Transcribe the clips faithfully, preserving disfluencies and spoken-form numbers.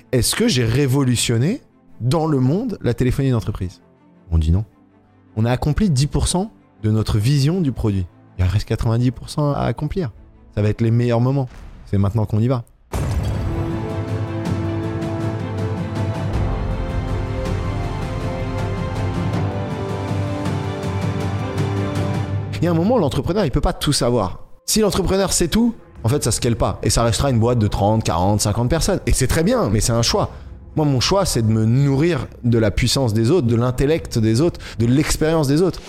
est-ce que j'ai révolutionné dans le monde la téléphonie d'entreprise ? On dit non. On a accompli dix pour cent de notre vision du produit. Il reste quatre-vingt-dix pour cent à accomplir. Ça va être les meilleurs moments. C'est maintenant qu'on y va. Il y a un moment, l'entrepreneur, il peut pas tout savoir. Si l'entrepreneur sait tout, en fait, ça scale pas. Et ça restera une boîte de trente, quarante, cinquante personnes. Et c'est très bien, mais c'est un choix. Moi, mon choix, c'est de me nourrir de la puissance des autres, de l'intellect des autres, de l'expérience des autres.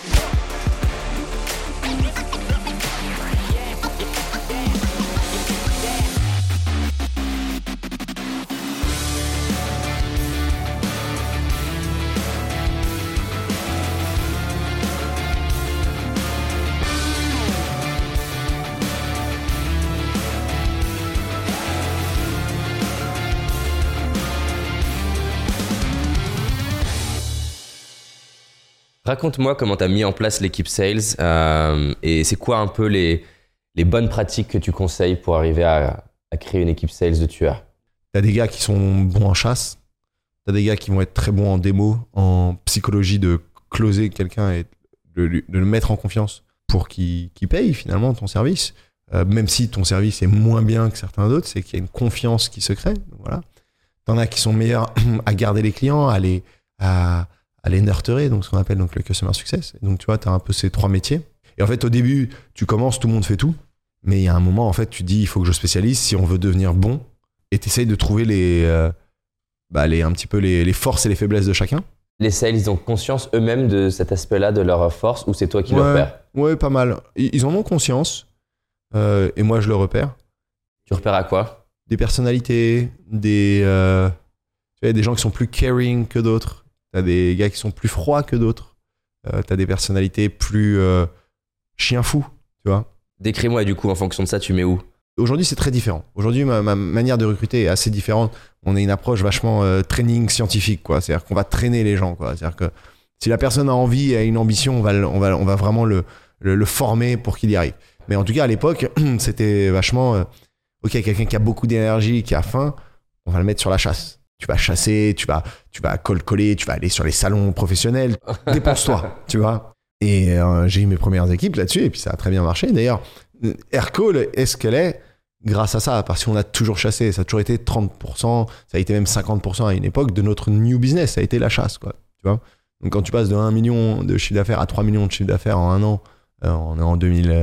Raconte-moi comment tu as mis en place l'équipe sales euh, et c'est quoi un peu les, les bonnes pratiques que tu conseilles pour arriver à, à créer une équipe sales de tueurs. T'as des gars qui sont bons en chasse, t'as des gars qui vont être très bons en démo, en psychologie de closer quelqu'un et de, de le mettre en confiance pour qu'il, qu'il paye finalement ton service. Euh, même si ton service est moins bien que certains d'autres, c'est qu'il y a une confiance qui se crée. Voilà. T'en as qui sont meilleurs à garder les clients, à les... À, à les nurturer, donc ce qu'on appelle donc le customer success. Et donc tu vois, tu as un peu ces trois métiers. Et en fait, au début, tu commences, tout le monde fait tout. Mais il y a un moment, en fait, tu dis, il faut que je spécialise si on veut devenir bon. Et tu essayes de trouver les, euh, bah, les, un petit peu les, les forces et les faiblesses de chacun. Les sales, ils ont conscience eux-mêmes de cet aspect-là, de leur force, ou c'est toi qui ouais, le repères ? Ouais, pas mal. Ils en ont conscience. Euh, et moi, je le repère. Tu repères à quoi ? Des personnalités, des, euh, tu vois, des gens qui sont plus caring que d'autres. T'as des gars qui sont plus froids que d'autres. Euh, t'as des personnalités plus euh, chien fou, tu vois. Décris-moi, du coup, en fonction de ça, tu mets où ? Aujourd'hui, c'est très différent. Aujourd'hui, ma, ma manière de recruter est assez différente. On a une approche vachement euh, training scientifique, quoi. C'est-à-dire qu'on va traîner les gens, quoi. C'est-à-dire que si la personne a envie et a une ambition, on va, on va, on va vraiment le, le, le former pour qu'il y arrive. Mais en tout cas, à l'époque, c'était vachement... Euh, ok, quelqu'un qui a beaucoup d'énergie, qui a faim, on va le mettre sur la chasse. Tu vas chasser, tu vas, tu vas cold-coller, tu vas aller sur les salons professionnels. Dépense-toi, tu vois. Et euh, j'ai eu mes premières équipes là-dessus et puis ça a très bien marché. D'ailleurs, Aircall est ce qu'elle est grâce à ça, parce qu'on a toujours chassé. Ça a toujours été trente pour cent, ça a été même cinquante pour cent à une époque de notre new business. Ça a été la chasse, quoi. Tu vois. Donc quand tu passes de un million de chiffre d'affaires à trois millions de chiffre d'affaires en un an, euh, on est en deux mille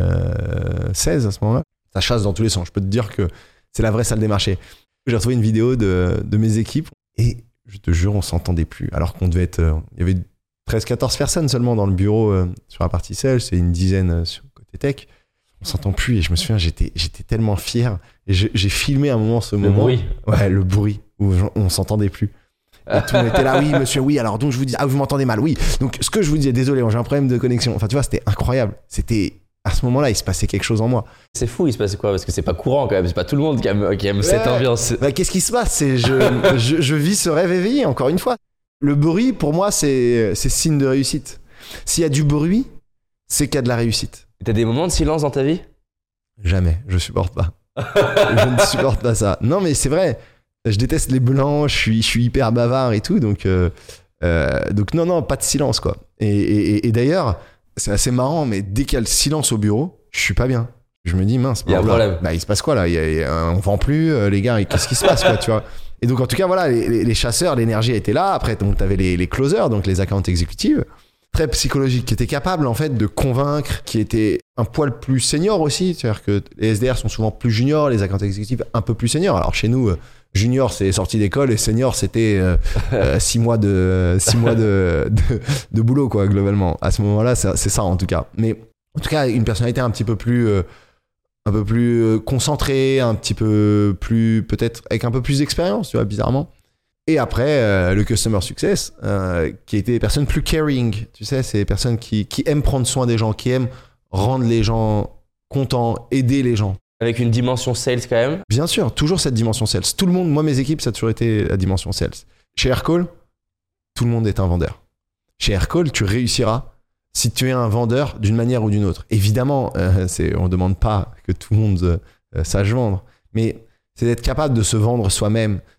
seize à ce moment-là, ça chasse dans tous les sens. Je peux te dire que c'est la vraie salle des marchés. J'ai retrouvé une vidéo de, de mes équipes et je te jure, on s'entendait plus. Alors qu'on devait être... Euh, il y avait treize quatorze personnes seulement dans le bureau euh, sur la partie sales et une dizaine euh, sur le côté tech. On s'entend plus et je me souviens, j'étais, j'étais tellement fier. Et je, j'ai filmé un moment ce le moment. Le bruit. Ouais, le bruit où on s'entendait plus. Et tout le monde était là, oui monsieur, oui, alors donc je vous dis, ah vous m'entendez mal, oui. Donc ce que je vous disais, désolé, j'ai un problème de connexion. Enfin tu vois, c'était incroyable. C'était... À ce moment-là, il se passait quelque chose en moi. C'est fou, il se passait quoi ? Parce que c'est pas courant quand même, c'est pas tout le monde qui aime, qui aime ouais, cette ambiance. Bah, qu'est-ce qui se passe ? C'est je, je, je vis ce rêve éveillé, encore une fois. Le bruit, pour moi, c'est, c'est signe de réussite. S'il y a du bruit, c'est qu'il y a de la réussite. T'as des moments de silence dans ta vie ? Jamais, je supporte pas. Je ne supporte pas ça. Non, mais c'est vrai, je déteste les blancs, je suis, je suis hyper bavard et tout, donc, euh, euh, donc non, non, pas de silence, quoi. Et, et, et d'ailleurs... C'est assez marrant, mais dès qu'il y a le silence au bureau, je suis pas bien. Je me dis, mince, il y a un problème. Bah, il se passe quoi là ? il y a, il y a, On vend plus, euh, les gars, qu'est-ce qui se passe, quoi, tu vois ? Et donc, en tout cas, voilà, les, les chasseurs, l'énergie était là. Après, donc, t'avais les, les closers, donc les accounts exécutives, très psychologiques, qui étaient capables, en fait, de convaincre, qui étaient un poil plus seniors aussi. C'est-à-dire que les S D R sont souvent plus juniors, les accounts exécutifs un peu plus seniors. Alors, chez nous, junior, c'est sortie d'école et senior, c'était euh, euh, six mois de six mois de, de de boulot, quoi, globalement. À ce moment-là, c'est, c'est ça en tout cas. Mais en tout cas, une personnalité un petit peu plus euh, un peu plus euh, concentrée, un petit peu plus peut-être avec un peu plus d'expérience, tu vois, bizarrement. Et après, euh, le customer success, euh, qui était des personnes plus caring, tu sais, c'est des personnes qui qui aiment prendre soin des gens, qui aiment rendre les gens contents, aider les gens. Avec une dimension sales quand même ? Bien sûr, toujours cette dimension sales. Tout le monde, moi mes équipes, ça a toujours été la dimension sales. Chez Aircall, tout le monde est un vendeur. Chez Aircall, tu réussiras si tu es un vendeur d'une manière ou d'une autre. Évidemment, euh, c'est, on ne demande pas que tout le monde euh, sache vendre, mais c'est d'être capable de se vendre soi-même,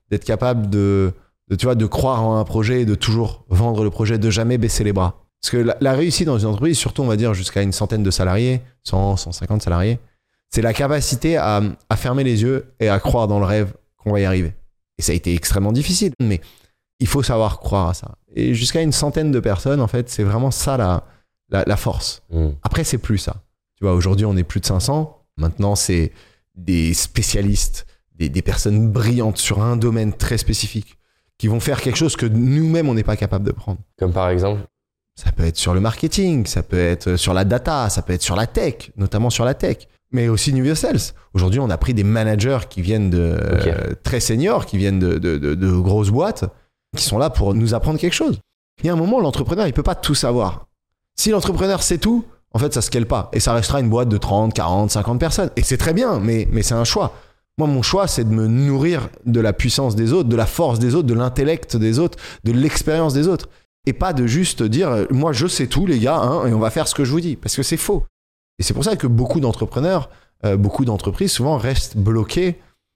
d'être capable de, de, tu vois, de croire en un projet et de toujours vendre le projet, de jamais baisser les bras. Parce que la, la réussite dans une entreprise, surtout on va dire jusqu'à une centaine de salariés, cent, cent cinquante salariés, c'est la capacité à, à fermer les yeux et à croire dans le rêve qu'on va y arriver. Et ça a été extrêmement difficile, mais il faut savoir croire à ça. Et jusqu'à une centaine de personnes, en fait, c'est vraiment ça la, la, la force. Mmh. Après, c'est plus ça. Tu vois, aujourd'hui, on est plus de cinq cents. Maintenant, c'est des spécialistes, des, des personnes brillantes sur un domaine très spécifique qui vont faire quelque chose que nous-mêmes, on n'est pas capable de prendre. Comme par exemple ? Ça peut être sur le marketing, ça peut être sur la data, ça peut être sur la tech, notamment sur la tech. Mais aussi New York Sales. Aujourd'hui, on a pris des managers qui viennent de okay. euh, très seniors, qui viennent de, de, de, de grosses boîtes, qui sont là pour nous apprendre quelque chose. Il y a un moment, l'entrepreneur, il peut pas tout savoir. Si l'entrepreneur sait tout, en fait, ça scale pas. Et ça restera une boîte de trente, quarante, cinquante personnes. Et c'est très bien, mais, mais c'est un choix. Moi, mon choix, c'est de me nourrir de la puissance des autres, de la force des autres, de l'intellect des autres, de l'expérience des autres. Et pas de juste dire, moi, je sais tout, les gars, hein, et on va faire ce que je vous dis. Parce que c'est faux. Et c'est pour ça que beaucoup d'entrepreneurs, euh, beaucoup d'entreprises, souvent restent bloqués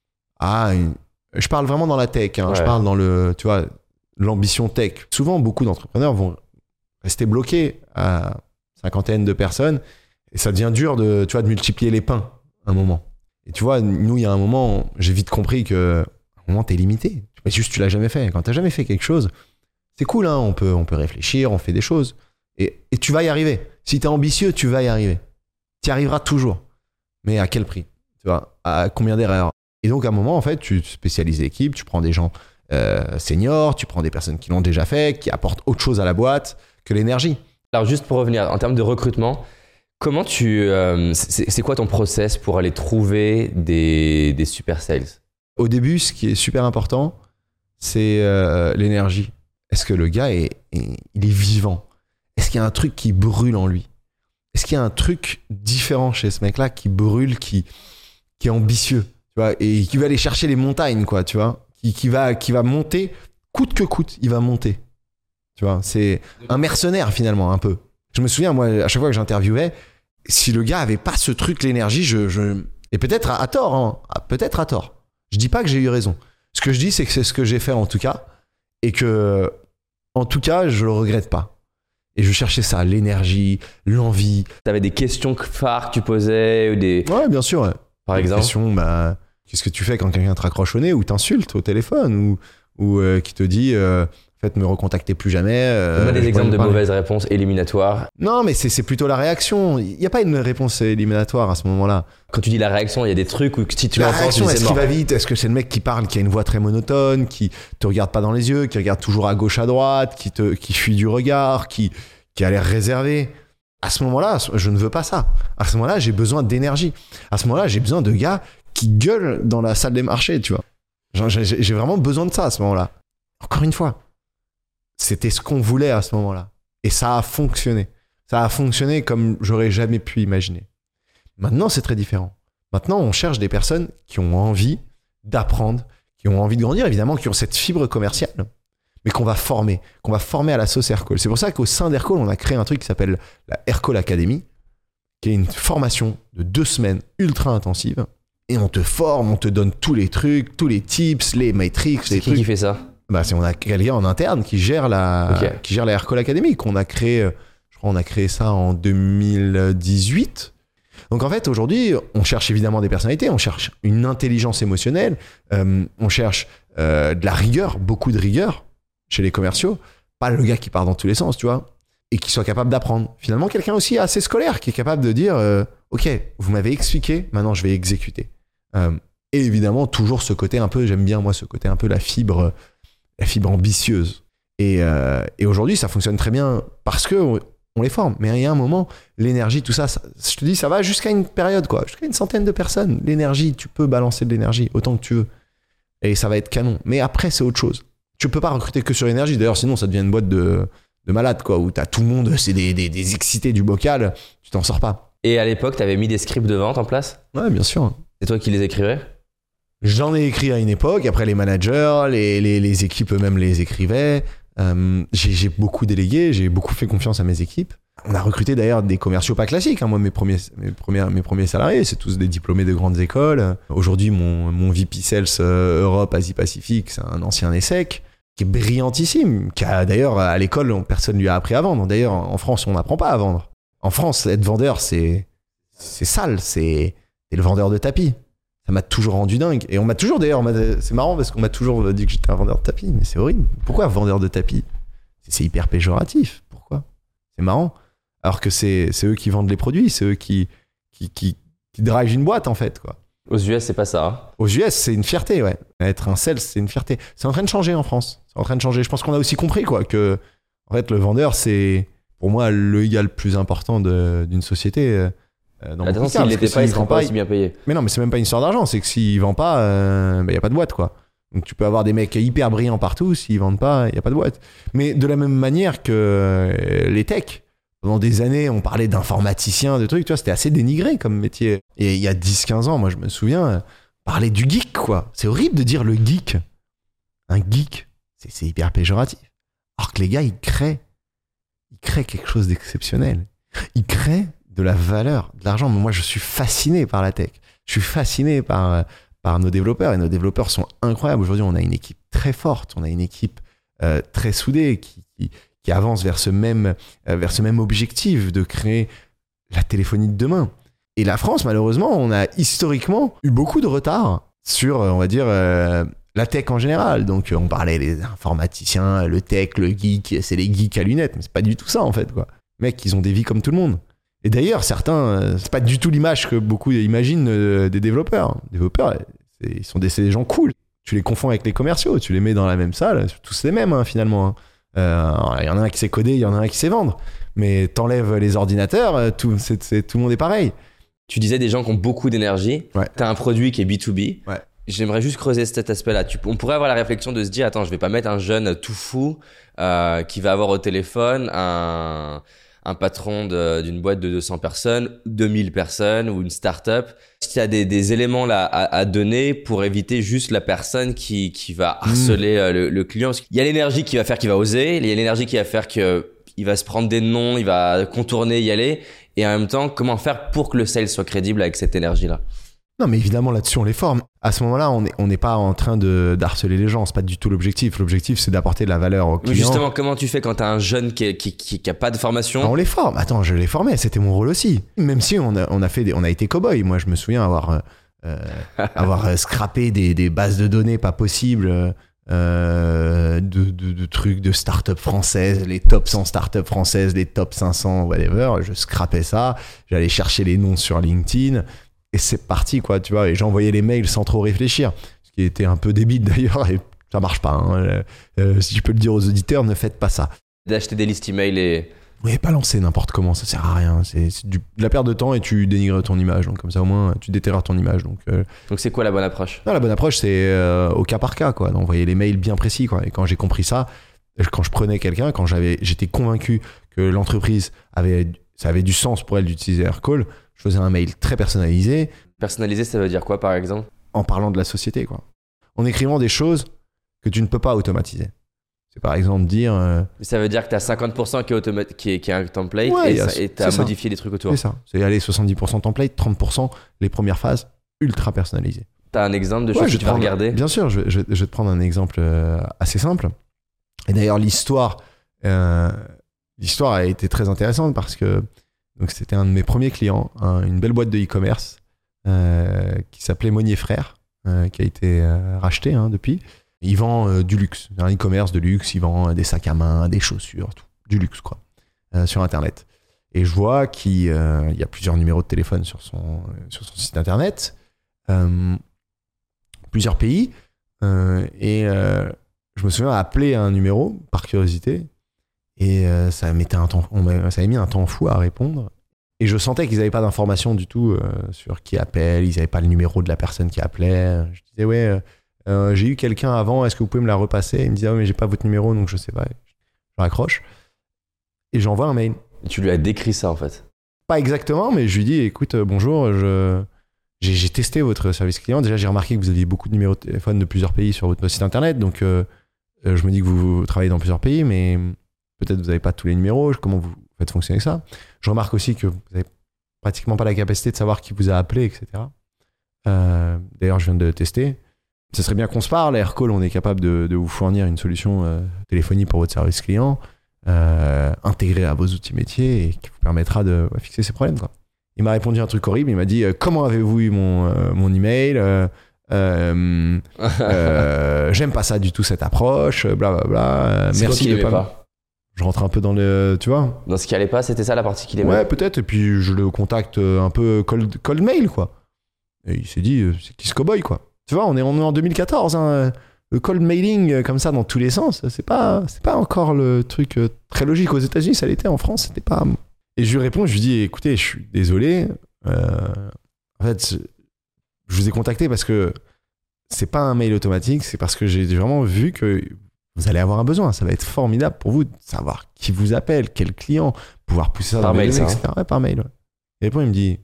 à une... Je parle vraiment dans la tech, hein, ouais. Je parle dans le, tu vois, l'ambition tech. Souvent, beaucoup d'entrepreneurs vont rester bloqués à cinquantaine de personnes et ça devient dur de, tu vois, de multiplier les pains à un moment. Et tu vois, nous, il y a un moment, j'ai vite compris que à un moment, t'es limité. Mais juste, tu l'as jamais fait. Quand t'as jamais fait quelque chose, c'est cool, hein, on peut, on peut réfléchir, on fait des choses. Et, et tu vas y arriver. Si t'es ambitieux, tu vas y arriver. Tu y arriveras toujours. Mais à quel prix? Tu vois, à combien d'erreurs? Et donc, à un moment, en fait, tu spécialises l'équipe, tu prends des gens euh, seniors, tu prends des personnes qui l'ont déjà fait, qui apportent autre chose à la boîte que l'énergie. Alors, juste pour revenir, en termes de recrutement, comment tu, euh, c'est, c'est quoi ton process pour aller trouver des, des super sales? Au début, ce qui est super important, c'est euh, l'énergie. Est-ce que le gars est, est, il est vivant? Est-ce qu'il y a un truc qui brûle en lui? Est-ce qu'il y a un truc différent chez ce mec-là qui brûle, qui, qui est ambitieux, tu vois, et qui va aller chercher les montagnes, quoi, tu vois, qui, qui, va, qui va monter, coûte que coûte, il va monter. Tu vois, c'est un mercenaire finalement, un peu. Je me souviens, moi, à chaque fois que j'interviewais, si le gars avait pas ce truc, l'énergie, je, je... et peut-être à, à tort, hein, peut-être à tort. Je dis pas que j'ai eu raison. Ce que je dis, c'est que c'est ce que j'ai fait en tout cas, et que, en tout cas, je le regrette pas. Et je cherchais ça, l'énergie, l'envie. T'avais des questions phares que tu posais ou des... Ouais, bien sûr. Ouais. Par des exemple questions, bah, qu'est-ce que tu fais quand quelqu'un te raccroche au nez ou t'insulte au téléphone ou, ou euh, qui te dit euh, faites me recontacter plus jamais. Euh, Donne-moi des exemples de mauvaises réponses éliminatoires. Non, mais c'est, c'est plutôt la réaction. Il n'y a pas une réponse éliminatoire à ce moment-là. Quand tu dis la réaction, il y a des trucs où si tu la l'entends, réaction, tu dis, est-ce c'est qu'il mort. va vite? Est-ce que c'est le mec qui parle, qui a une voix très monotone, qui te regarde pas dans les yeux, qui regarde toujours à gauche, à droite, qui, te, qui fuit du regard, qui... qui a l'air réservé. À ce moment-là, je ne veux pas ça. À ce moment-là, j'ai besoin d'énergie. À ce moment-là, j'ai besoin de gars qui gueulent dans la salle des marchés, tu vois. Genre, j'ai, j'ai vraiment besoin de ça à ce moment-là. Encore une fois, c'était ce qu'on voulait à ce moment-là. Et ça a fonctionné. Ça a fonctionné comme j'aurais jamais pu imaginer. Maintenant, c'est très différent. Maintenant, on cherche des personnes qui ont envie d'apprendre, qui ont envie de grandir, évidemment, qui ont cette fibre commerciale, mais qu'on va former, qu'on va former à la sauce Aircall. C'est pour ça qu'au sein d'Aircall, on a créé un truc qui s'appelle la Aircall Academy, qui est une formation de deux semaines ultra intensive. Et on te forme, on te donne tous les trucs, tous les tips, les matrix, c'est les qui trucs. qui fait ça? Bah, c'est, on a quelqu'un en interne qui gère la, okay. qui gère la Aircall Academy, qu'on a créé, je crois, on a créé ça en deux mille dix-huit. Donc en fait, aujourd'hui, on cherche évidemment des personnalités, on cherche une intelligence émotionnelle, euh, on cherche euh, de la rigueur, beaucoup de rigueur chez les commerciaux, pas le gars qui part dans tous les sens, tu vois, et qui soit capable d'apprendre. Finalement, quelqu'un aussi assez scolaire, qui est capable de dire euh, ok, vous m'avez expliqué, maintenant je vais exécuter. Euh, et évidemment, toujours ce côté un peu, j'aime bien moi ce côté un peu la fibre, la fibre ambitieuse. Et, euh, et aujourd'hui, ça fonctionne très bien parce que on, on les forme. Mais il y a un moment, l'énergie, tout ça, ça, je te dis, ça va jusqu'à une période, quoi, jusqu'à une centaine de personnes. L'énergie, tu peux balancer de l'énergie autant que tu veux, et ça va être canon. Mais après, c'est autre chose. Tu peux pas recruter que sur l'énergie. D'ailleurs, sinon, ça devient une boîte de, de malades, quoi, où t'as tout le monde, c'est des, des, des excités du bocal, tu t'en sors pas. Et à l'époque, t'avais mis des scripts de vente en place? Ouais, bien sûr. C'est toi qui les écrivais? J'en ai écrit à une époque. Après, les managers, les, les, les équipes eux-mêmes les écrivaient. Euh, j'ai, j'ai beaucoup délégué, j'ai beaucoup fait confiance à mes équipes. on a recruté d'ailleurs des commerciaux pas classiques. Hein. Moi, mes premiers, mes, premiers, mes premiers salariés, c'est tous des diplômés de grandes écoles. Aujourd'hui, mon, mon V P Sales euh, Europe, Asie-Pacifique, c'est un ancien ESSEC qui est brillantissime, qui a d'ailleurs à l'école, personne lui a appris à vendre. D'ailleurs, en France, on n'apprend pas à vendre. En France, être vendeur, c'est, c'est sale, c'est, c'est le vendeur de tapis. Ça m'a toujours rendu dingue. Et on m'a toujours, d'ailleurs, on m'a, c'est marrant parce qu'on m'a toujours dit que j'étais un vendeur de tapis, mais c'est horrible. Pourquoi vendeur de tapis ? C'est hyper péjoratif. Pourquoi ? C'est marrant. Alors que c'est, c'est eux qui vendent les produits, c'est eux qui, qui, qui, qui drivent une boîte, en fait, quoi. Aux U S, c'est pas ça. Hein. Aux U S, c'est une fierté, ouais. Être un sales, c'est une fierté. C'est en train de changer en France. C'est en train de changer. Je pense qu'on a aussi compris, quoi, que, en fait, le vendeur, c'est, pour moi, le gars le plus important de, d'une société. Euh, dans Attends, s'il l'était pas, il serait pas aussi bien payé. Mais non, mais c'est même pas une histoire d'argent. C'est que s'il vend pas, il euh, bah, y a pas de boîte, quoi. Donc tu peux avoir des mecs hyper brillants partout, s'ils vendent pas, il y a pas de boîte. Mais de la même manière que euh, les techs, pendant des années, on parlait d'informaticiens, de trucs, tu vois, c'était assez dénigré comme métier. Et il y a dix quinze ans, moi je me souviens, parler du geek, quoi. C'est horrible de dire le geek. Un geek, c'est, c'est hyper péjoratif. Alors que les gars, ils créent, ils créent quelque chose d'exceptionnel. Ils créent de la valeur, de l'argent. Mais moi, je suis fasciné par la tech. Je suis fasciné par, par nos développeurs. Et nos développeurs sont incroyables. Aujourd'hui, on a une équipe très forte. On a une équipe euh, très soudée qui, qui, qui avance vers ce, même, euh, vers ce même objectif de créer la téléphonie de demain. Et la France, malheureusement, on a historiquement eu beaucoup de retard sur, on va dire, euh, la tech en général. Donc, on parlait des informaticiens, le tech, le geek, c'est les geeks à lunettes. Mais c'est pas du tout ça, en fait, quoi. Mecs, ils ont des vies comme tout le monde. Et d'ailleurs, certains, c'est pas du tout l'image que beaucoup imaginent des développeurs. Les développeurs, c'est, ils sont des, c'est des gens cool. Tu les confonds avec les commerciaux, tu les mets dans la même salle, c'est tous les mêmes, hein, finalement. Il euh, y en a un qui sait coder, il y en a un qui sait vendre. Mais t'enlèves les ordinateurs, tout, c'est, c'est, tout le monde est pareil. Tu disais des gens qui ont beaucoup d'énergie. Ouais. T'as un produit qui est B deux B. Ouais. J'aimerais juste creuser cet aspect-là. Tu, on pourrait avoir la réflexion de se dire, attends, je vais pas mettre un jeune tout fou euh, qui va avoir au téléphone un... un patron de, d'une boîte de deux cents personnes, deux mille personnes ou une start-up. Il y a des, des éléments là à, à donner pour éviter juste la personne qui, qui va harceler mmh. le, le client. Il y a l'énergie qui va faire qu'il va oser, il y a l'énergie qui va faire qu'il va se prendre des noms, il va contourner, y aller. Et en même temps, comment faire pour que le sales soit crédible avec cette énergie-là ? Non, mais évidemment, là-dessus, on les forme. À ce moment-là, on n'est on n'est pas en train de, d'harceler les gens. C'est pas du tout l'objectif. L'objectif, c'est d'apporter de la valeur aux clients. Justement, comment tu fais quand t'as un jeune qui, qui, qui, qui a pas de formation ? On les forme. Attends, je les formais. C'était mon rôle aussi. Même si on a, on a fait des, on a été cow-boy. Moi, je me souviens avoir, euh, avoir scrappé des, des bases de données pas possibles, euh, de, de, de trucs de start-up françaises, les top cent start-up françaises, les top cinq cents, whatever. Je scrapais ça. J'allais chercher les noms sur LinkedIn. Et c'est parti, quoi, tu vois. Et j'envoyais les mails sans trop réfléchir. Ce qui était un peu débile, d'ailleurs. Et ça marche pas. Hein. Euh, si je peux le dire aux auditeurs, ne faites pas ça. D'acheter des listes email et... Oui, pas lancer n'importe comment. Ça sert à rien. C'est, c'est du, de la perte de temps et tu dénigres ton image. Donc, comme ça, au moins, tu déterres ton image. Donc, euh... donc c'est quoi la bonne approche ? Non, la bonne approche, c'est euh, au cas par cas, quoi. D'envoyer les mails bien précis, quoi. Et quand j'ai compris ça, quand je prenais quelqu'un, quand j'avais, j'étais convaincu que l'entreprise avait, ça avait du sens pour elle d'utiliser Aircall, je faisais un mail très personnalisé. Personnalisé, ça veut dire quoi, par exemple ? En parlant de la société, quoi. En écrivant des choses que tu ne peux pas automatiser. C'est par exemple dire... Euh... Ça veut dire que tu as cinquante pour cent qui est, automa- qui est, qui est un template ouais, et tu as modifié des trucs autour. C'est ça. C'est aller soixante-dix pour cent template, trente pour cent les premières phases ultra personnalisées. Tu as un exemple de ouais, choses que tu vas prendre, regarder ? Bien sûr, je, je, je vais te prendre un exemple euh, assez simple. Et d'ailleurs, l'histoire, euh, l'histoire a été très intéressante parce que donc, c'était un de mes premiers clients, un, une belle boîte de e-commerce euh, qui s'appelait Monnier Frères, euh, qui a été euh, racheté hein, depuis. Il vend euh, du luxe, un e-commerce de luxe, il vend euh, des sacs à main, des chaussures, tout, du luxe quoi, euh, sur Internet. Et je vois qu'il euh, y a plusieurs numéros de téléphone sur son, euh, sur son site Internet, euh, plusieurs pays, euh, et euh, je me souviens appeler un numéro par curiosité, et euh, ça mettait un temps, on ça avait mis un temps fou à répondre. Et je sentais qu'ils n'avaient pas d'informations du tout euh, sur qui appelle, ils n'avaient pas le numéro de la personne qui appelait. Je disais ouais. Euh, Euh, j'ai eu quelqu'un avant, est-ce que vous pouvez me la repasser ? Il me dit ah mais j'ai pas votre numéro donc je sais pas. Je raccroche et j'envoie un mail. Et tu lui as décrit ça en fait ? Pas exactement, mais je lui dis écoute euh, bonjour, je j'ai, j'ai testé votre service client. Déjà j'ai remarqué que vous aviez beaucoup de numéros de téléphone de plusieurs pays sur votre site internet, donc euh, euh, je me dis que vous, vous travaillez dans plusieurs pays, mais peut-être vous n'avez pas tous les numéros. Comment vous faites fonctionner ça. Je remarque aussi que vous n'avez pratiquement pas la capacité de savoir qui vous a appelé, et cetera. Euh, d'ailleurs, je viens de tester. Ce serait bien qu'on se parle. Aircall, on est capable de, de vous fournir une solution euh, téléphonie pour votre service client, euh, intégrée à vos outils métiers et qui vous permettra de ouais, fixer ces problèmes, quoi. Il m'a répondu un truc horrible. Il m'a dit euh, comment avez-vous eu mon, euh, mon email euh, euh, euh, j'aime pas ça du tout, cette approche, blablabla. C'est Merci de pas. pas. Je rentre un peu dans le. Tu vois Dans ce qui allait pas, c'était ça la partie qu'il aimait. Ouais, peut-être. Et puis je le contacte un peu cold, cold mail, quoi. Et il s'est dit c'est qui ce cowboy, quoi. Tu vois, on est, on est en deux mille quatorze, hein. Le cold mailing comme ça dans tous les sens, c'est pas, c'est pas encore le truc très logique. Aux États-Unis, ça l'était, en France, c'était pas. Et je lui réponds, je lui dis écoutez, je suis désolé. Euh, en fait, je vous ai contacté parce que c'est pas un mail automatique, c'est parce que j'ai vraiment vu que vous allez avoir un besoin. Ça va être formidable pour vous de savoir qui vous appelle, quel client, pouvoir pousser ça par dans mail, les données, ça, et cetera. Ouais, par mail. Ouais. Et après, il me dit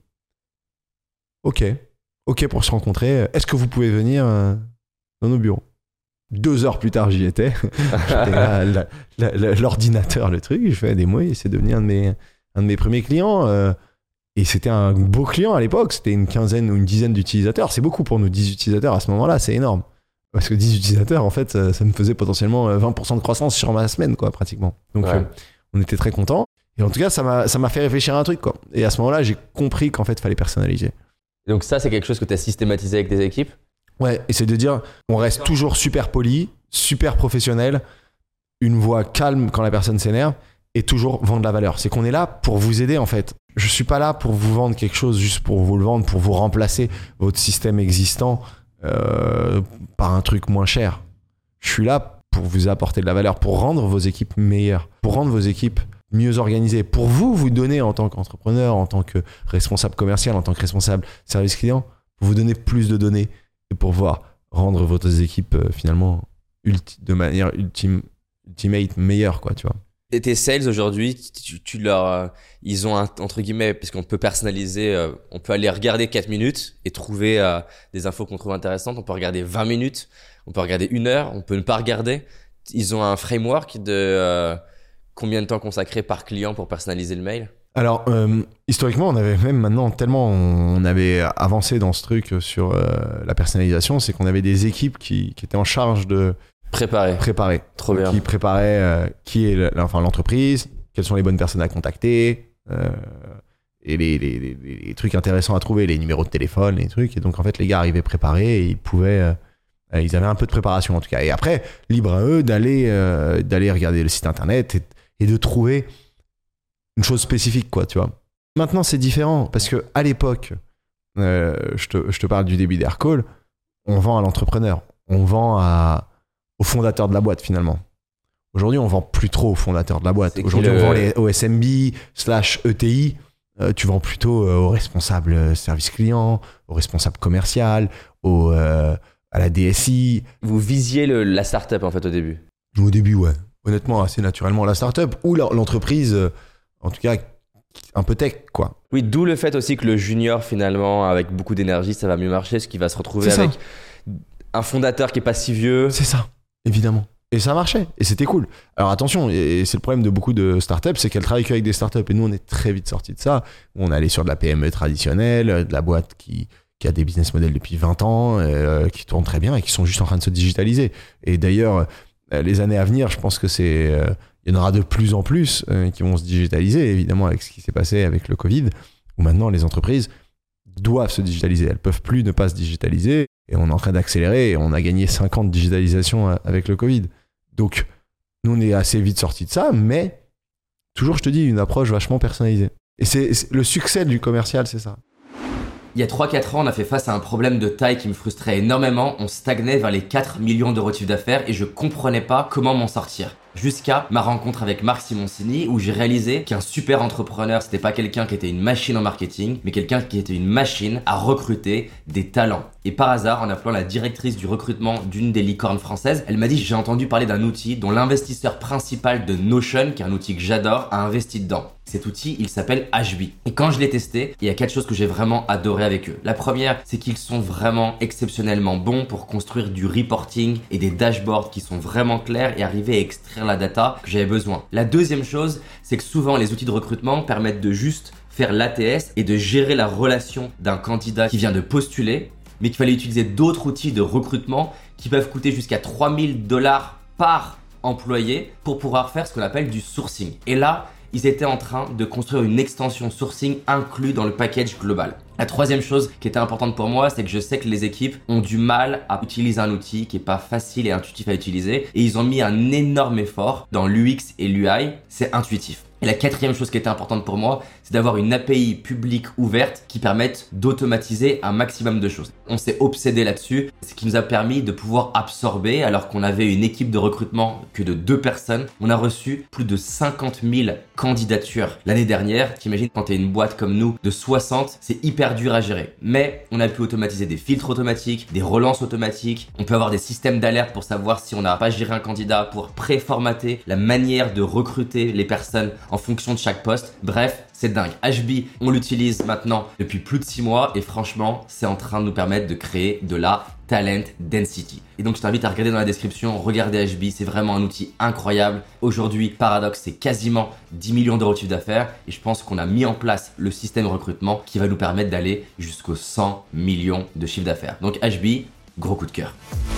ok. Ok pour se rencontrer. Est-ce que vous pouvez venir euh, dans nos bureaux? Deux heures plus tard, j'y étais. J'étais là, la, la, la, l'ordinateur, le truc. Je fais des mots et c'est devenu un de mes, un de mes premiers clients. Euh, et c'était un beau client à l'époque. C'était une quinzaine ou une dizaine d'utilisateurs. C'est beaucoup pour nous, dix utilisateurs à ce moment-là. C'est énorme. Parce que dix utilisateurs, en fait, ça, ça me faisait potentiellement vingt pour cent de croissance sur ma semaine, quoi, pratiquement. Donc, ouais. euh, on était très contents. Et en tout cas, ça m'a, ça m'a fait réfléchir à un truc, quoi. Et à ce moment-là, j'ai compris qu'en fait, il fallait personnaliser. Donc ça, c'est quelque chose que tu as systématisé avec tes équipes? Ouais, et c'est de dire, on reste toujours super poli, super professionnel, une voix calme quand la personne s'énerve, et toujours vendre la valeur. C'est qu'on est là pour vous aider, en fait. Je suis pas là pour vous vendre quelque chose juste pour vous le vendre, pour vous remplacer votre système existant euh, par un truc moins cher. Je suis là pour vous apporter de la valeur, pour rendre vos équipes meilleures, pour rendre vos équipes mieux organisées, pour vous, vous donner en tant qu'entrepreneur, en tant que responsable commercial, en tant que responsable service client, pour vous donner plus de données et pour pouvoir rendre votre équipe euh, finalement ulti- de manière ultime, ultimate meilleure, quoi, tu vois. Et tes sales aujourd'hui, tu, tu leur, euh, ils ont un, entre guillemets, parce qu'on peut personnaliser, euh, on peut aller regarder quatre minutes et trouver euh, des infos qu'on trouve intéressantes. On peut regarder vingt minutes, on peut regarder une heure, on peut ne pas regarder. Ils ont un framework de euh, combien de temps consacré par client pour personnaliser le mail? Alors, euh, historiquement, on avait même maintenant tellement on avait avancé dans ce truc sur euh, la personnalisation, c'est qu'on avait des équipes qui, qui étaient en charge de préparer. Préparer. Trop bien. Qui préparaient euh, qui est le, enfin, l'entreprise, quelles sont les bonnes personnes à contacter, euh, et les, les, les, les trucs intéressants à trouver, les numéros de téléphone, les trucs. Et donc, en fait, les gars arrivaient préparés et ils pouvaient. Euh, ils avaient un peu de préparation en tout cas. Et après, libre à eux d'aller, euh, d'aller regarder le site internet et, et de trouver une chose spécifique, quoi, tu vois. Maintenant, c'est différent parce que à l'époque, euh, je, te, je te parle du début d'Aircall, on vend à l'entrepreneur, on vend à, au fondateur de la boîte finalement. Aujourd'hui, on vend plus trop au fondateur de la boîte. C'est Aujourd'hui, le... on vend les, au S M B slash E T I. Euh, tu vends plutôt euh, au responsable service client, au responsable commercial, au, euh, à la D S I. Vous visiez le, la startup en fait au début? Au début, ouais. Honnêtement, assez naturellement la startup ou la, l'entreprise. Euh, En tout cas, un peu tech, quoi. Oui, d'où le fait aussi que le junior, finalement, avec beaucoup d'énergie, ça va mieux marcher, ce qui va se retrouver c'est avec ça. Un fondateur qui est pas si vieux. C'est ça, évidemment. Et ça marchait, et c'était cool. Alors attention, et c'est le problème de beaucoup de startups, c'est qu'elles travaillent qu'avec des startups. Et nous, on est très vite sortis de ça. On est allé sur de la P M E traditionnelle, de la boîte qui, qui a des business models depuis vingt ans, euh, qui tournent très bien et qui sont juste en train de se digitaliser. Et d'ailleurs, les années à venir, je pense que c'est... Euh, il y en aura de plus en plus euh, qui vont se digitaliser, évidemment, avec ce qui s'est passé avec le Covid, où maintenant les entreprises doivent se digitaliser. Elles ne peuvent plus ne pas se digitaliser. Et on est en train d'accélérer. Et on a gagné cinq ans de digitalisation avec le Covid. Donc, nous, on est assez vite sortis de ça, mais toujours, je te dis, une approche vachement personnalisée. Et c'est, c'est le succès du commercial, c'est ça. Il y a trois quatre ans, on a fait face à un problème de taille qui me frustrait énormément. On stagnait vers les quatre millions d'euros de chiffre d'affaires et je comprenais pas comment m'en sortir. Jusqu'à ma rencontre avec Marc Simoncini où j'ai réalisé qu'un super entrepreneur, c'était pas quelqu'un qui était une machine en marketing, mais quelqu'un qui était une machine à recruter des talents. Et par hasard, en appelant la directrice du recrutement d'une des licornes françaises, elle m'a dit « J'ai entendu parler d'un outil dont l'investisseur principal de Notion, qui est un outil que j'adore, a investi dedans. Cet outil, il s'appelle H B. Et quand je l'ai testé, il y a quatre choses que j'ai vraiment adoré avec eux. La première, c'est qu'ils sont vraiment exceptionnellement bons pour construire du reporting et des dashboards qui sont vraiment clairs et arriver à extraire la data que j'avais besoin. La deuxième chose, c'est que souvent les outils de recrutement permettent de juste faire l'A T S et de gérer la relation d'un candidat qui vient de postuler, mais qu'il fallait utiliser d'autres outils de recrutement qui peuvent coûter jusqu'à trois mille dollars par employé pour pouvoir faire ce qu'on appelle du sourcing. Et là, ils étaient en train de construire une extension sourcing inclus dans le package global. La troisième chose qui était importante pour moi, c'est que je sais que les équipes ont du mal à utiliser un outil qui est pas facile et intuitif à utiliser, et ils ont mis un énorme effort dans l'U X et l'U I, c'est intuitif. Et la quatrième chose qui était importante pour moi, c'est d'avoir une A P I publique ouverte qui permette d'automatiser un maximum de choses. On s'est obsédé là-dessus, ce qui nous a permis de pouvoir absorber, alors qu'on avait une équipe de recrutement que de deux personnes, on a reçu plus de cinquante mille candidatures l'année dernière. T'imagines, quand t'es une boîte comme nous de soixante, c'est hyper dur à gérer. Mais on a pu automatiser des filtres automatiques, des relances automatiques, on peut avoir des systèmes d'alerte pour savoir si on n'a pas géré un candidat, pour préformater la manière de recruter les personnes en fonction de chaque poste. Bref, c'est dingue. H B, on l'utilise maintenant depuis plus de six mois et franchement, c'est en train de nous permettre de créer de la talent density. Et donc, je t'invite à regarder dans la description, regarder H B, c'est vraiment un outil incroyable. Aujourd'hui, Paradox, c'est quasiment dix millions d'euros de chiffre d'affaires et je pense qu'on a mis en place le système recrutement qui va nous permettre d'aller jusqu'aux cent millions de chiffre d'affaires. Donc, H B, gros coup de cœur.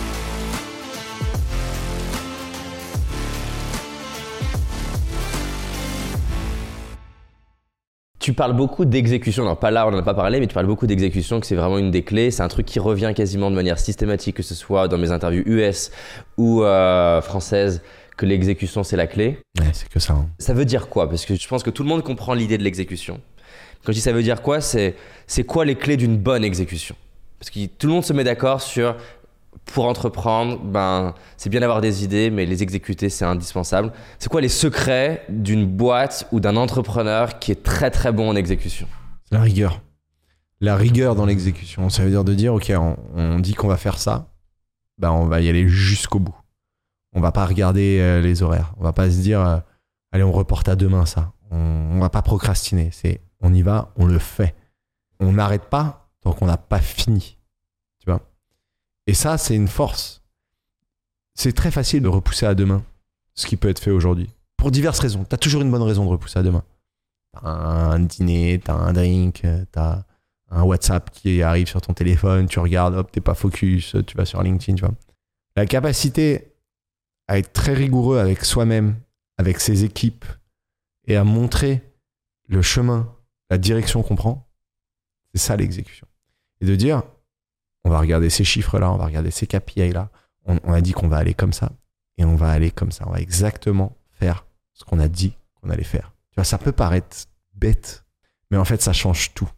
Tu parles beaucoup d'exécution, non pas là, on n'en a pas parlé, mais tu parles beaucoup d'exécution, que c'est vraiment une des clés. C'est un truc qui revient quasiment de manière systématique, que ce soit dans mes interviews U S ou euh, françaises, que l'exécution c'est la clé. Ouais, c'est que ça. Hein. Ça veut dire quoi? Parce que je pense que tout le monde comprend l'idée de l'exécution. Quand je dis ça veut dire quoi, c'est, c'est quoi les clés d'une bonne exécution? Parce que tout le monde se met d'accord sur, pour entreprendre, ben, c'est bien d'avoir des idées, mais les exécuter, c'est indispensable. C'est quoi les secrets d'une boîte ou d'un entrepreneur qui est très très bon en exécution? La rigueur. La rigueur dans l'exécution. Ça veut dire de dire, ok, on, on dit qu'on va faire ça, ben, on va y aller jusqu'au bout. On va pas regarder euh, les horaires. On va pas se dire, euh, allez, on reporte à demain ça. On, on va pas procrastiner. C'est, on y va, on le fait. On n'arrête pas tant qu'on n'a pas fini. Tu vois? Et ça, c'est une force. C'est très facile de repousser à demain ce qui peut être fait aujourd'hui. Pour diverses raisons. Tu as toujours une bonne raison de repousser à demain. T'as un dîner, t'as un drink, t'as un WhatsApp qui arrive sur ton téléphone, tu regardes, hop, t'es pas focus, tu vas sur LinkedIn, tu vois. La capacité à être très rigoureux avec soi-même, avec ses équipes, et à montrer le chemin, la direction qu'on prend, c'est ça l'exécution. Et de dire, on va regarder ces chiffres-là, on va regarder ces K P I-là. On, on a dit qu'on va aller comme ça. Et on va aller comme ça. On va exactement faire ce qu'on a dit qu'on allait faire. Tu vois, ça peut paraître bête, mais en fait, ça change tout.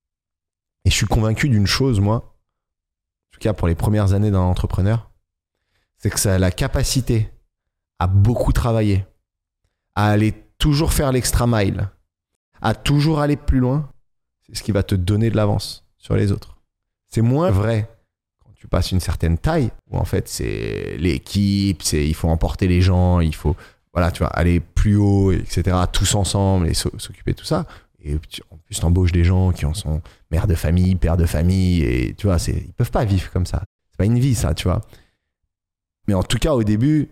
Et je suis convaincu d'une chose, moi, en tout cas pour les premières années d'un entrepreneur, c'est que ça a la capacité à beaucoup travailler, à aller toujours faire l'extra mile, à toujours aller plus loin. C'est ce qui va te donner de l'avance sur les autres. C'est moins vrai quand tu passes une certaine taille où en fait c'est l'équipe, c'est il faut emporter les gens, il faut voilà tu vois aller plus haut, et cetera. Tous ensemble et s'occuper de tout ça. Et en plus t'embauches des gens qui en sont mères de famille, pères de famille et tu vois c'est ils peuvent pas vivre comme ça. C'est pas une vie ça, tu vois. Mais en tout cas au début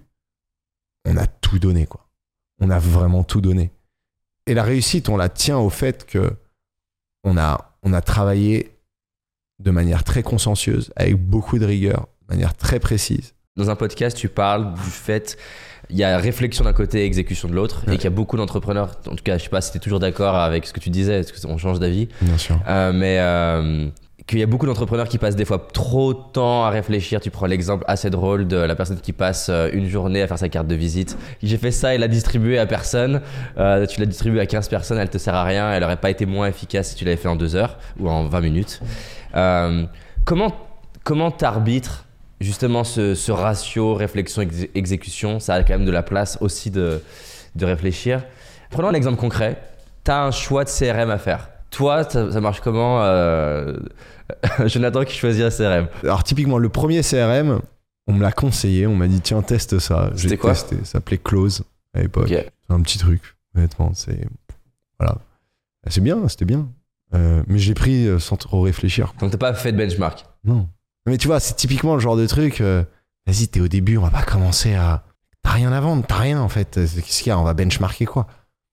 on a tout donné quoi. On a vraiment tout donné. Et la réussite on la tient au fait que on a on a travaillé de manière très consciencieuse, avec beaucoup de rigueur, de manière très précise. Dans un podcast, tu parles du fait, il y a réflexion d'un côté et exécution de l'autre, ouais. Et qu'il y a beaucoup d'entrepreneurs, en tout cas, je sais pas si tu es toujours d'accord avec ce que tu disais, est-ce qu'on change d'avis? Bien sûr. Euh, mais euh, qu'il y a beaucoup d'entrepreneurs qui passent des fois trop de temps à réfléchir. Tu prends l'exemple assez drôle de la personne qui passe une journée à faire sa carte de visite. J'ai fait ça et l'a distribuée à personne. Euh, tu l'as distribuée à quinze personnes, elle te sert à rien. Elle aurait pas été moins efficace si tu l'avais fait en deux heures ou en vingt minutes. Euh, comment comment t'arbitres justement ce, ce ratio réflexion-exécution? Ça a quand même de la place aussi de, de réfléchir. Prenons un exemple concret. Tu as un choix de C R M à faire. Toi, ça, ça marche comment euh... Jonathan qui choisit un C R M. Alors typiquement, le premier C R M, on me l'a conseillé. On m'a dit tiens, teste ça. C'était J'ai quoi? testé. Ça s'appelait Close à l'époque. Okay. C'est un petit truc, honnêtement. C'est... Voilà. C'est bien, c'était bien. Euh, mais j'ai pris euh, sans trop réfléchir. Donc t'as pas fait de benchmark? Non. Mais tu vois, c'est typiquement le genre de truc. Euh, vas-y, t'es au début, on va pas commencer à. T'as rien à vendre, t'as rien en fait. Qu'est-ce qu'il y a? On va benchmarker quoi?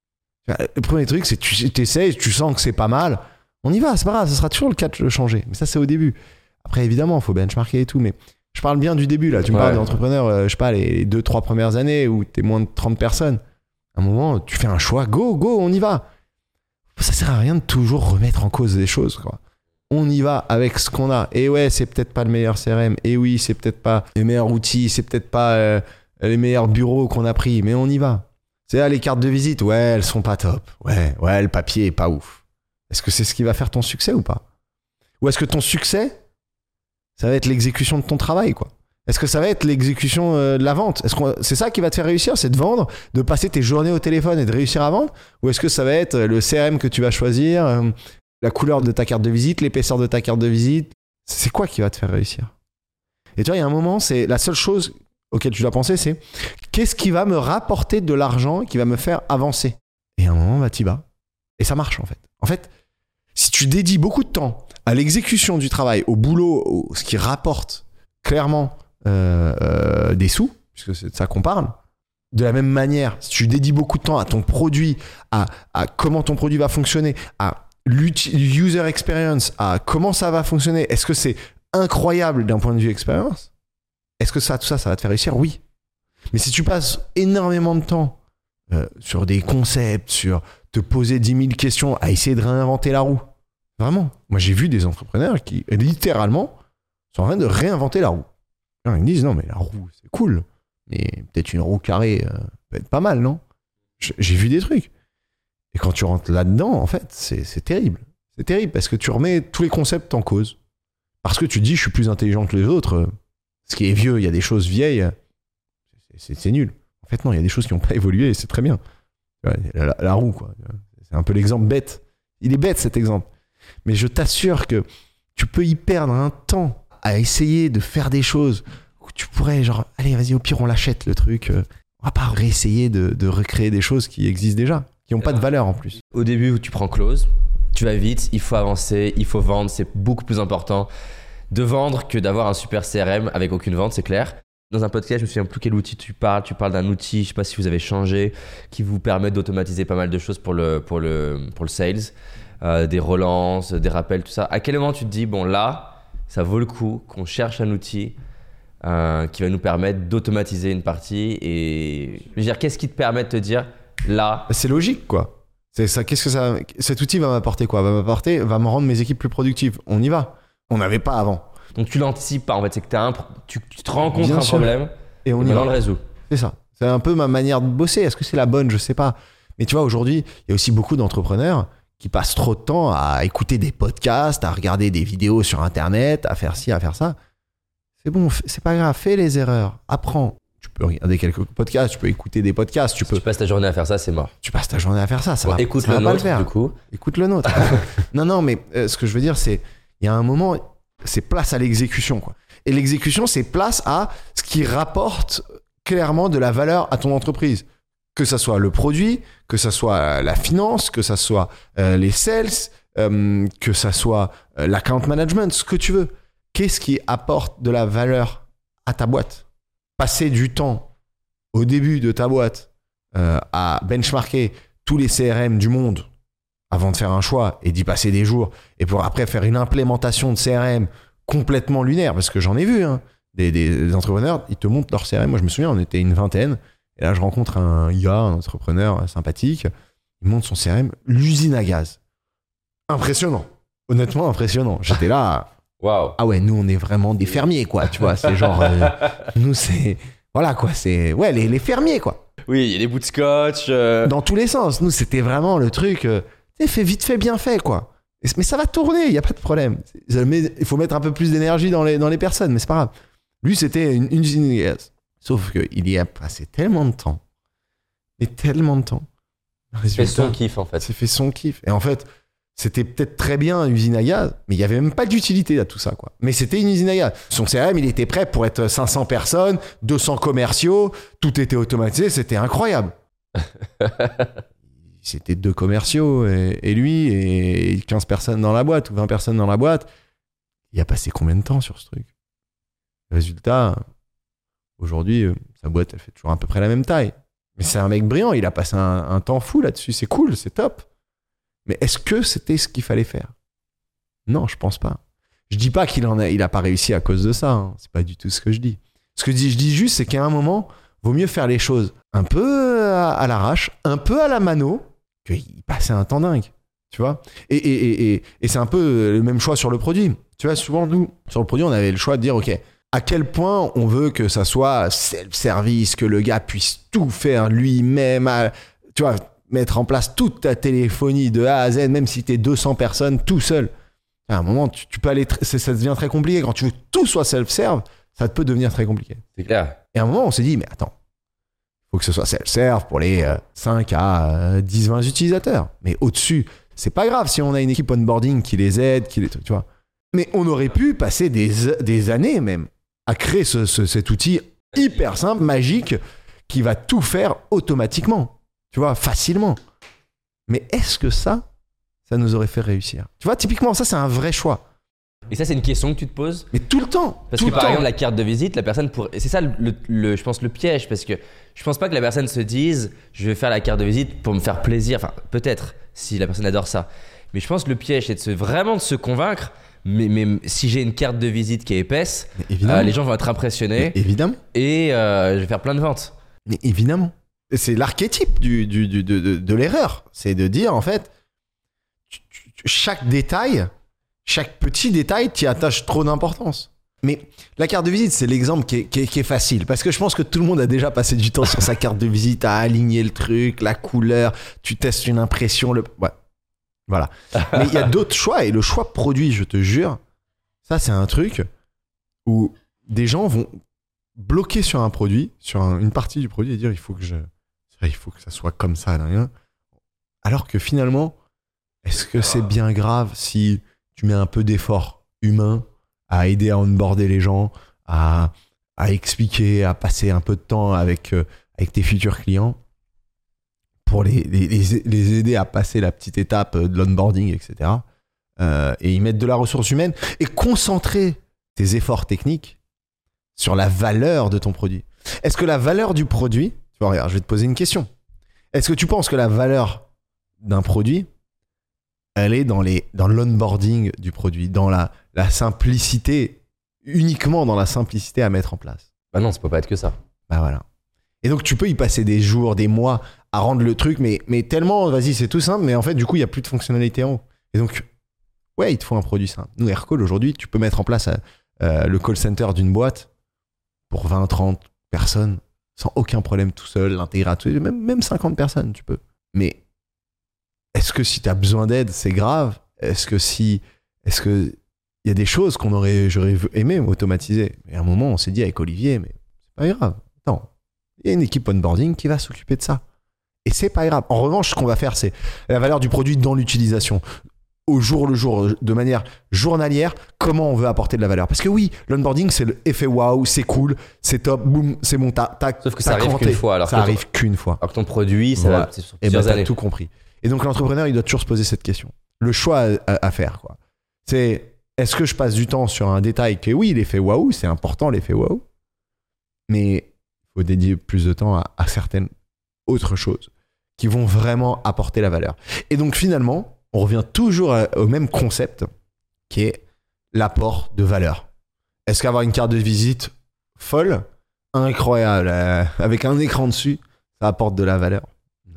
Le premier truc, c'est que tu t'essayes, tu sens que c'est pas mal. On y va, c'est pas grave, ça sera toujours le cas de changer. Mais ça, c'est au début. Après, évidemment, il faut benchmarker et tout. Mais je parle bien du début là. Tu me ouais. parles d'entrepreneur, euh, je sais pas, les deux, trois premières années où t'es moins de trente personnes. À un moment, tu fais un choix, go, go, on y va. Ça sert à rien de toujours remettre en cause des choses, quoi. On y va avec ce qu'on a. Et ouais, c'est peut-être pas le meilleur C R M. Et oui, c'est peut-être pas les meilleurs outils. C'est peut-être pas euh, les meilleurs bureaux qu'on a pris. Mais on y va. C'est là, les cartes de visite. Ouais, elles sont pas top. Ouais, ouais, le papier est pas ouf. Est-ce que c'est ce qui va faire ton succès ou pas? Ou est-ce que ton succès, ça va être l'exécution de ton travail, quoi? Est-ce que ça va être l'exécution euh, de la vente? Est-ce qu'on, c'est ça qui va te faire réussir? C'est de vendre, de passer tes journées au téléphone et de réussir à vendre? Ou est-ce que ça va être le C R M que tu vas choisir, euh, la couleur de ta carte de visite, l'épaisseur de ta carte de visite? C'est quoi qui va te faire réussir? Et tu vois, il y a un moment, c'est la seule chose auquel tu dois penser, c'est qu'est-ce qui va me rapporter de l'argent, qui va me faire avancer? Et à un moment, bah, t'y vas. Et ça marche, en fait. En fait, si tu dédies beaucoup de temps à l'exécution du travail, au boulot, au, ce qui rapporte clairement euh, euh, des sous, puisque c'est de ça qu'on parle, de la même manière, si tu dédies beaucoup de temps à ton produit, à, à comment ton produit va fonctionner, à l'user experience, à comment ça va fonctionner, est-ce que c'est incroyable d'un point de vue expérience? Est-ce que ça, tout ça, ça va te faire réussir? Oui. Mais si tu passes énormément de temps euh, sur des concepts, sur te poser dix mille questions, à essayer de réinventer la roue, vraiment. Moi, j'ai vu des entrepreneurs qui, littéralement, sont en train de réinventer la roue. Alors, ils me disent, non, mais la roue, c'est cool. Mais peut-être une roue carrée euh, peut être pas mal, non? J'ai vu des trucs. Et quand tu rentres là-dedans, en fait, c'est, c'est terrible. C'est terrible parce que tu remets tous les concepts en cause. Parce que tu te dis, je suis plus intelligent que les autres. Ce qui est vieux, il y a des choses vieilles. C'est, c'est, c'est nul. En fait, non, il y a des choses qui n'ont pas évolué et c'est très bien. La, la, la roue, quoi. C'est un peu l'exemple bête. Il est bête, cet exemple. Mais je t'assure que tu peux y perdre un temps à essayer de faire des choses où tu pourrais, genre, allez, vas-y, au pire, on l'achète, le truc. On va pas réessayer de, de recréer des choses qui existent déjà, qui n'ont pas de valeur en plus. Au début, où tu prends close, tu vas vite, il faut avancer, il faut vendre, c'est beaucoup plus important de vendre que d'avoir un super C R M avec aucune vente, c'est clair. Dans un podcast, je me souviens plus quel outil tu parles. Tu parles d'un outil, je sais pas si vous avez changé, qui vous permet d'automatiser pas mal de choses pour le, pour le, pour le sales, euh, des relances, des rappels, tout ça. À quel moment tu te dis, bon là, ça vaut le coup qu'on cherche un outil euh, qui va nous permettre d'automatiser une partie et je veux dire, qu'est-ce qui te permet de te dire, là… C'est logique, quoi. C'est ça, qu'est-ce que ça, cet outil va m'apporter quoi? Va m'apporter, va me rendre mes équipes plus productives. On y va. On n'avait pas avant. Donc tu l'anticipes pas en fait, c'est que t'as un, tu, tu te rends compte Bien d'un sûr. problème et on et y va. on le résout. C'est ça. C'est un peu ma manière de bosser. Est-ce que c'est la bonne? Je sais pas. Mais tu vois, aujourd'hui, il y a aussi beaucoup d'entrepreneurs qui passent trop de temps à écouter des podcasts, à regarder des vidéos sur Internet, à faire ci, à faire ça. C'est bon, c'est pas grave. Fais les erreurs. Apprends. Tu peux regarder quelques podcasts, tu peux écouter des podcasts. Tu si peux. tu passes ta journée à faire ça, c'est mort. Tu passes ta journée à faire ça. Ça bon, va, écoute ça le va nôtre, pas le faire. Du coup. Écoute le nôtre. non, non, mais euh, ce que je veux dire, c'est il y a un moment, c'est place à l'exécution, quoi. Et l'exécution, c'est place à ce qui rapporte clairement de la valeur à ton entreprise. Que ça soit le produit, que ça soit la finance, que ça soit euh, les sales, euh, que ça soit euh, l'account management, ce que tu veux. Qu'est-ce qui apporte de la valeur à ta boîte? Passer du temps au début de ta boîte euh, à benchmarker tous les C R M du monde avant de faire un choix et d'y passer des jours et pour après faire une implémentation de C R M complètement lunaire, parce que j'en ai vu, hein, des, des, des entrepreneurs, ils te montrent leur C R M. Moi, je me souviens, on était une vingtaine, et là, je rencontre un gars, un entrepreneur sympathique, il montre son C R M, l'usine à gaz. Impressionnant. Honnêtement, impressionnant. J'étais là, waouh. Ah ouais, nous, on est vraiment des fermiers, quoi, tu vois, c'est genre, euh, nous, c'est, voilà, quoi, c'est, ouais, les, les fermiers, quoi. Oui, il y a des bouts de scotch. Euh... Dans tous les sens. Nous, c'était vraiment le truc, euh, fait vite fait, bien fait, quoi. Mais ça va tourner, il n'y a pas de problème. Il faut mettre un peu plus d'énergie dans les, dans les personnes, mais c'est pas grave. Lui, c'était une, une usine de gaz. Sauf qu'il y a passé tellement de temps. Et tellement de temps. C'est son kiff, en fait. C'est fait son kiff. Et en fait, c'était peut-être très bien une usine à gaz, mais il n'y avait même pas d'utilité à tout ça, quoi. Mais c'était une usine à gaz. Son C R M, il était prêt pour être cinq cents personnes, deux cents commerciaux, tout était automatisé, c'était incroyable. c'était deux commerciaux et, et lui et quinze personnes dans la boîte ou vingt personnes dans la boîte. Il a passé combien de temps sur ce truc? Résultat, aujourd'hui, euh, sa boîte, elle fait toujours à peu près la même taille. Mais c'est un mec brillant, il a passé un, un temps fou là-dessus, c'est cool, c'est top. Mais est-ce que c'était ce qu'il fallait faire? Non, je pense pas. Je dis pas qu'il en a, il a pas réussi à cause de ça, hein. C'est pas du tout ce que je dis. Ce que je dis, je dis juste, c'est qu'à un moment, vaut mieux faire les choses un peu à, à l'arrache, un peu à la mano, qu'il passait un temps dingue, tu vois. Et, et, et, et, et c'est un peu le même choix sur le produit. Tu vois, souvent, nous, sur le produit, on avait le choix de dire, OK, à quel point on veut que ça soit self-service, que le gars puisse tout faire lui-même, à, tu vois, mettre en place toute ta téléphonie de A à Z, même si t'es deux cents personnes tout seul. À un moment, tu, tu peux aller, tr- ça devient très compliqué. Quand tu veux que tout soit self-serve, ça peut devenir très compliqué. C'est clair. Et à un moment, on s'est dit, mais attends, il faut que ce soit self-serve pour les euh, cinq à dix vingt utilisateurs. Mais au-dessus, c'est pas grave si on a une équipe onboarding qui les aide, qui les, tu vois. Mais on aurait pu passer des, des années même à créer ce, ce, cet outil hyper simple, magique, qui va tout faire automatiquement, tu vois, facilement. Mais est-ce que ça, ça nous aurait fait réussir? Tu vois, typiquement, ça, c'est un vrai choix. Et ça, c'est une question que tu te poses? Mais tout le temps. Parce tout que le par temps. exemple, la carte de visite, la personne pour... Et c'est ça, le, le, le, je pense, le piège. Parce que je pense pas que la personne se dise, je vais faire la carte de visite pour me faire plaisir. Enfin, peut-être, si la personne adore ça. Mais je pense que le piège, c'est de se, vraiment de se convaincre. Mais, mais si j'ai une carte de visite qui est épaisse, euh, les gens vont être impressionnés. Mais évidemment. Et euh, je vais faire plein de ventes. Mais évidemment. C'est l'archétype du, du, du, de, de, de l'erreur. C'est de dire, en fait, tu, tu, chaque détail, chaque petit détail, tu y attaches trop d'importance. Mais la carte de visite, c'est l'exemple qui est, qui, est, qui est facile. Parce que je pense que tout le monde a déjà passé du temps sur sa carte de visite à aligner le truc, la couleur, tu testes une impression. Le... Ouais. Voilà. Mais il y a d'autres choix. Et le choix produit, je te jure, ça, c'est un truc où des gens vont bloquer sur un produit, sur un, une partie du produit et dire il faut que je, il faut que ça soit comme ça. Là, là. Alors que finalement, est-ce que c'est bien grave si tu mets un peu d'effort humain à aider à onboarder les gens, à, à expliquer, à passer un peu de temps avec, euh, avec tes futurs clients pour les, les, les, les aider à passer la petite étape de l'onboarding, et cetera. Euh, et y mettre de la ressource humaine et concentrer tes efforts techniques sur la valeur de ton produit. Est-ce que la valeur du produit, tu vois, regarde, je vais te poser une question. Est-ce que tu penses que la valeur d'un produit, elle est dans, les, dans l'onboarding du produit, dans la, la simplicité, uniquement dans la simplicité à mettre en place? Bah non, ça peut pas être que ça. Bah voilà. Et donc, tu peux y passer des jours, des mois à rendre le truc, mais, mais tellement, vas-y, c'est tout simple, mais en fait, du coup, il n'y a plus de fonctionnalité en haut. Et donc, ouais, il te faut un produit simple. Nous, Aircall, aujourd'hui, tu peux mettre en place euh, le call center d'une boîte pour vingt, trente personnes, sans aucun problème tout seul, l'intégrateur, même, même cinquante personnes, tu peux. Mais est-ce que si tu as besoin d'aide, c'est grave? Est-ce que si... Est-ce que il y a des choses qu'on aurait, j'aurais aimé automatiser? Mais à un moment, on s'est dit avec Olivier, mais c'est pas grave. Attends, il y a une équipe onboarding qui va s'occuper de ça. Et c'est pas grave. En revanche, ce qu'on va faire, c'est la valeur du produit dans l'utilisation. Au jour le jour, de manière journalière, comment on veut apporter de la valeur. Parce que oui, l'onboarding, c'est l'effet waouh, c'est cool, c'est top, boum, c'est bon, t'as, t'as, Sauf que t'as ça arrive cranté. qu'une fois. Alors ça que arrive ton... qu'une fois. Alors que ton produit, ça voilà. va c'est sur Et plusieurs ben, années. t'as tout compris. Et donc, l'entrepreneur, il doit toujours se poser cette question. Le choix à, à, à faire, quoi. C'est, est-ce que je passe du temps sur un détail que oui, l'effet waouh, c'est important, l'effet waouh, mais il faut dédier plus de temps à, à certaines autres choses qui vont vraiment apporter la valeur. Et donc, finalement, on revient toujours au même concept qui est l'apport de valeur. Est-ce qu'avoir une carte de visite folle, incroyable, euh, avec un écran dessus, ça apporte de la valeur? Non.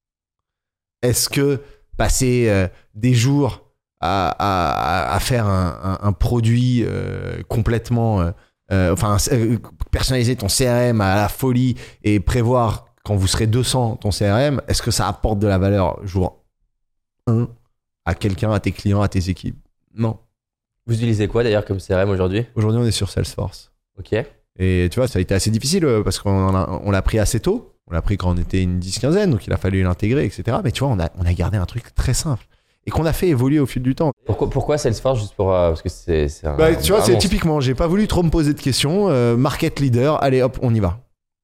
Est-ce que passer euh, des jours à, à, à faire un, un, un produit euh, complètement... Euh, euh, enfin, euh, personnaliser ton C R M à la folie et prévoir quand vous serez deux cents ton C R M, est-ce que ça apporte de la valeur jour un à quelqu'un, à tes clients, à tes équipes? Non. Vous utilisez quoi d'ailleurs comme C R M aujourd'hui? Aujourd'hui, on est sur Salesforce. Ok. Et tu vois, ça a été assez difficile parce qu'on a, on l'a pris assez tôt. On l'a pris quand on était une dix-quinzaine, donc il a fallu l'intégrer, et cetera. Mais tu vois, on a, on a gardé un truc très simple et qu'on a fait évoluer au fil du temps. Pourquoi, pourquoi Salesforce? Juste pour, euh, parce que c'est, c'est un, bah, tu vois, un c'est monstre. typiquement, j'ai pas voulu trop me poser de questions. Euh, market leader, allez hop, on y va.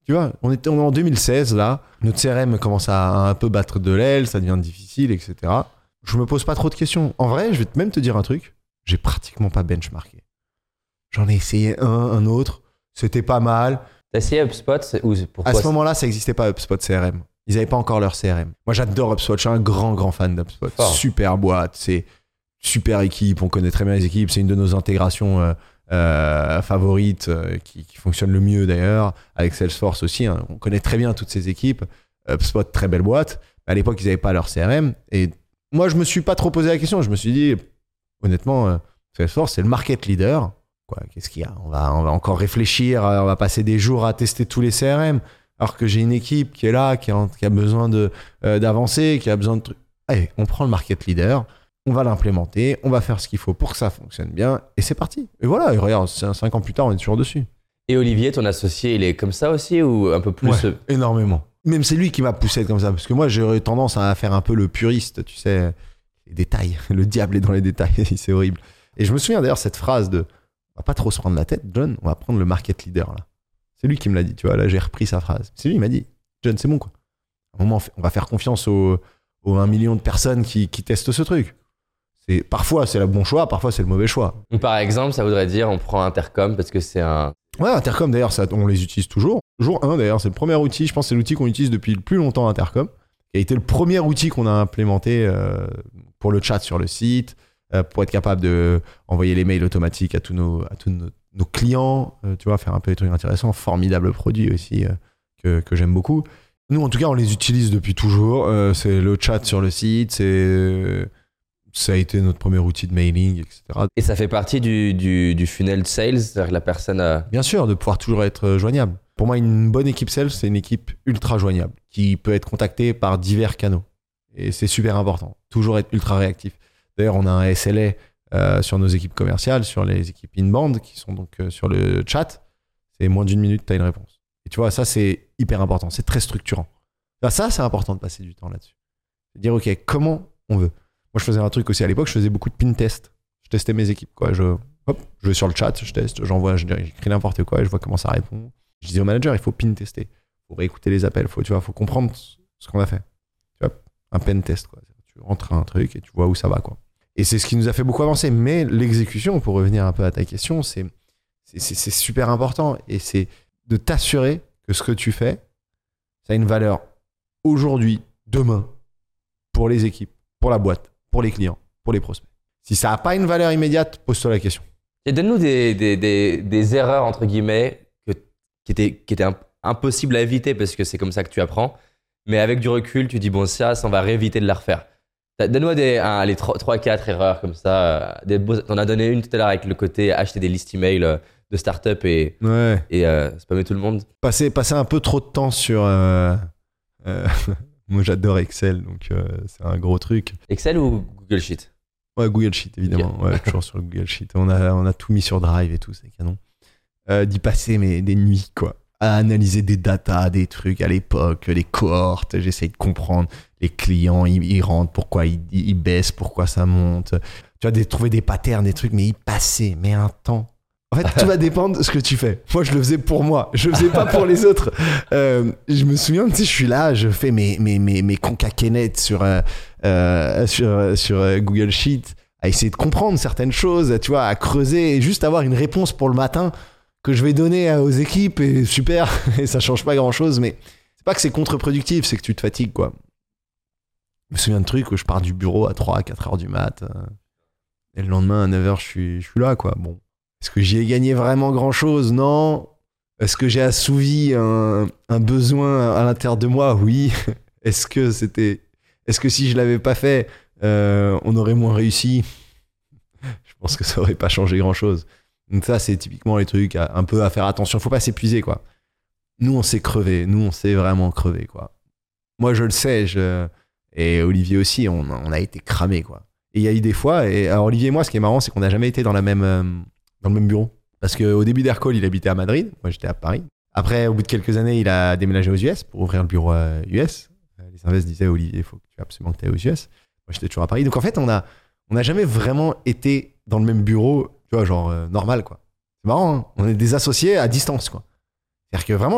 Tu vois, on était on est en deux mille seize, là. Notre C R M commence à un peu battre de l'aile, ça devient difficile, et cetera. Je me pose pas trop de questions. En vrai, je vais même te dire un truc. J'ai pratiquement pas benchmarké. J'en ai essayé un, un autre. C'était pas mal. T'as essayé HubSpot c'est... ou pourquoi À ce moment-là, ça n'existait pas HubSpot C R M. Ils n'avaient pas encore leur C R M. Moi, j'adore HubSpot. Je suis un grand, grand fan d'HubSpot. Fort. Super boîte. C'est super équipe. On connaît très bien les équipes. C'est une de nos intégrations euh, euh, favorites euh, qui, qui fonctionne le mieux d'ailleurs. Avec Salesforce aussi. Hein. On connaît très bien toutes ces équipes. HubSpot, très belle boîte. À l'époque, ils n'avaient pas leur C R M. Et moi, je me suis pas trop posé la question. Je me suis dit, honnêtement, euh, Salesforce, c'est le market leader. Quoi, qu'est-ce qu'il y a ? on va, on va encore réfléchir, on va passer des jours à tester tous les C R M, alors que j'ai une équipe qui est là, qui a, qui a besoin de, euh, d'avancer, qui a besoin de trucs. Allez, on prend le market leader, on va l'implémenter, on va faire ce qu'il faut pour que ça fonctionne bien, et c'est parti. Et voilà, et regarde, cinq ans plus tard, on est toujours dessus. Et Olivier, ton associé, il est comme ça aussi ou un peu plus Ouais, énormément. Même c'est lui qui m'a poussé comme ça, parce que moi, j'aurais tendance à faire un peu le puriste, tu sais, les détails. Le diable est dans les détails, c'est horrible. Et je me souviens d'ailleurs cette phrase de on va pas trop se prendre la tête, John, on va prendre le market leader là. C'est lui qui me l'a dit, tu vois, là j'ai repris sa phrase. C'est lui, il m'a dit, John, c'est bon quoi. À un moment, on va faire confiance aux, aux un million de personnes qui, qui testent ce truc. C'est, parfois c'est le bon choix, parfois c'est le mauvais choix. Par exemple, ça voudrait dire on prend Intercom parce que c'est un... Ouais, Intercom d'ailleurs, ça, on les utilise toujours. Jour un d'ailleurs, c'est le premier outil, je pense que c'est l'outil qu'on utilise depuis le plus longtemps, Intercom. Qui a été le premier outil qu'on a implémenté euh, pour le chat sur le site. Euh, pour être capable d'envoyer les mails automatiques à tous nos, à tous nos, nos clients, euh, tu vois, faire un peu des trucs intéressants, formidable produit aussi euh, que, que j'aime beaucoup. Nous, en tout cas, on les utilise depuis toujours. Euh, c'est le chat sur le site, c'est, euh, ça a été notre premier outil de mailing, et cetera. Et ça fait partie du, du, du funnel de sales, c'est-à-dire que la personne a... Bien sûr, de pouvoir toujours être joignable. Pour moi, une bonne équipe sales, c'est une équipe ultra joignable, qui peut être contactée par divers canaux. Et c'est super important, toujours être ultra réactif. D'ailleurs, on a un S L A euh, sur nos équipes commerciales, sur les équipes inbound qui sont donc euh, sur le chat. C'est moins d'une minute, tu as une réponse. Et tu vois, ça, c'est hyper important. C'est très structurant. Enfin, ça, c'est important de passer du temps là-dessus. De dire, OK, comment on veut. Moi, je faisais un truc aussi à l'époque, je faisais beaucoup de pin test. Je testais mes équipes. Quoi. Je, hop, je vais sur le chat, je teste, j'envoie, je, j'écris n'importe quoi et je vois comment ça répond. Je dis au manager, il faut pin tester. Il faut réécouter les appels. Faut, tu vois, faut comprendre ce qu'on a fait. Tu vois, un pen test. Quoi. Tu rentres un truc et tu vois où ça va. Quoi. Et c'est ce qui nous a fait beaucoup avancer. Mais l'exécution, pour revenir un peu à ta question, c'est, c'est, c'est, c'est super important. Et c'est de t'assurer que ce que tu fais, ça a une valeur aujourd'hui, demain, pour les équipes, pour la boîte, pour les clients, pour les prospects. Si ça n'a pas une valeur immédiate, pose-toi la question. Et donne-nous des, des, des, des erreurs, entre guillemets, que, qui étaient, qui étaient imp- impossibles à éviter parce que c'est comme ça que tu apprends. Mais avec du recul, tu dis, bon, ça, ça on va rééviter de la refaire. Donne-moi des, hein, les trois quatre erreurs comme ça. Des beaux, t'en as donné une tout à l'heure avec le côté acheter des listes email de start-up et, ouais. et euh, spammer tout le monde. Passer, passer un peu trop de temps sur... Euh, euh, moi, j'adore Excel, donc euh, c'est un gros truc. Excel ou Google Sheet ? Ouais, Google Sheet, évidemment. Okay. Ouais, toujours sur le Google Sheet. On a, on a tout mis sur Drive et tout, c'est canon. Euh, d'y passer mais, des nuits, quoi. À analyser des datas, des trucs à l'époque, les cohortes, j'essaye de comprendre les clients, ils, ils rentrent, pourquoi ils, ils baissent, pourquoi ça monte. Tu vois, des, trouver des patterns, des trucs, mais y passer, mais un temps. En fait, tout va dépendre de ce que tu fais. Moi, je le faisais pour moi, je le faisais pas pour les autres. Euh, je me souviens, tu sais, je suis là, je fais mes, mes, mes, mes concaquenettes sur, euh, euh, sur, sur euh, Google Sheet, à essayer de comprendre certaines choses, tu vois, à creuser et juste avoir une réponse pour le matin que je vais donner aux équipes et super, et ça change pas grand chose, mais c'est pas que c'est contre-productif, c'est que tu te fatigues, quoi. Je me souviens de trucs où je pars du bureau à trois à quatre heures du mat, et le lendemain à neuf heures, je suis, je suis là, quoi. Bon. Est-ce que j'y ai gagné vraiment grand chose? Non. Est-ce que j'ai assouvi un, un besoin à l'intérieur de moi? Oui. Est-ce que c'était, est-ce que si je l'avais pas fait, euh, on aurait moins réussi? Je pense que ça aurait pas changé grand chose. Donc ça, c'est typiquement les trucs à, un peu à faire attention. Faut pas s'épuiser, quoi. Nous, on s'est crevé. Nous, on s'est vraiment crevé, quoi. Moi, je le sais. Je... Et Olivier aussi, on, on a été cramé, quoi. Et il y a eu des fois. Et alors, Olivier et moi, ce qui est marrant, c'est qu'on n'a jamais été dans la même, euh, dans le même bureau. Parce qu'au début d'Aircall, il habitait à Madrid. Moi, j'étais à Paris. Après, au bout de quelques années, il a déménagé aux U S pour ouvrir le bureau euh, U S. Les invests disaient, Olivier, il faut que tu absolument que tu ailles aux U S. Moi, j'étais toujours à Paris. Donc, en fait, on a, on n'a jamais vraiment été dans le même bureau. Tu vois, genre euh, normal, quoi. C'est marrant, hein. On est des associés à distance, quoi. C'est-à-dire que vraiment, je,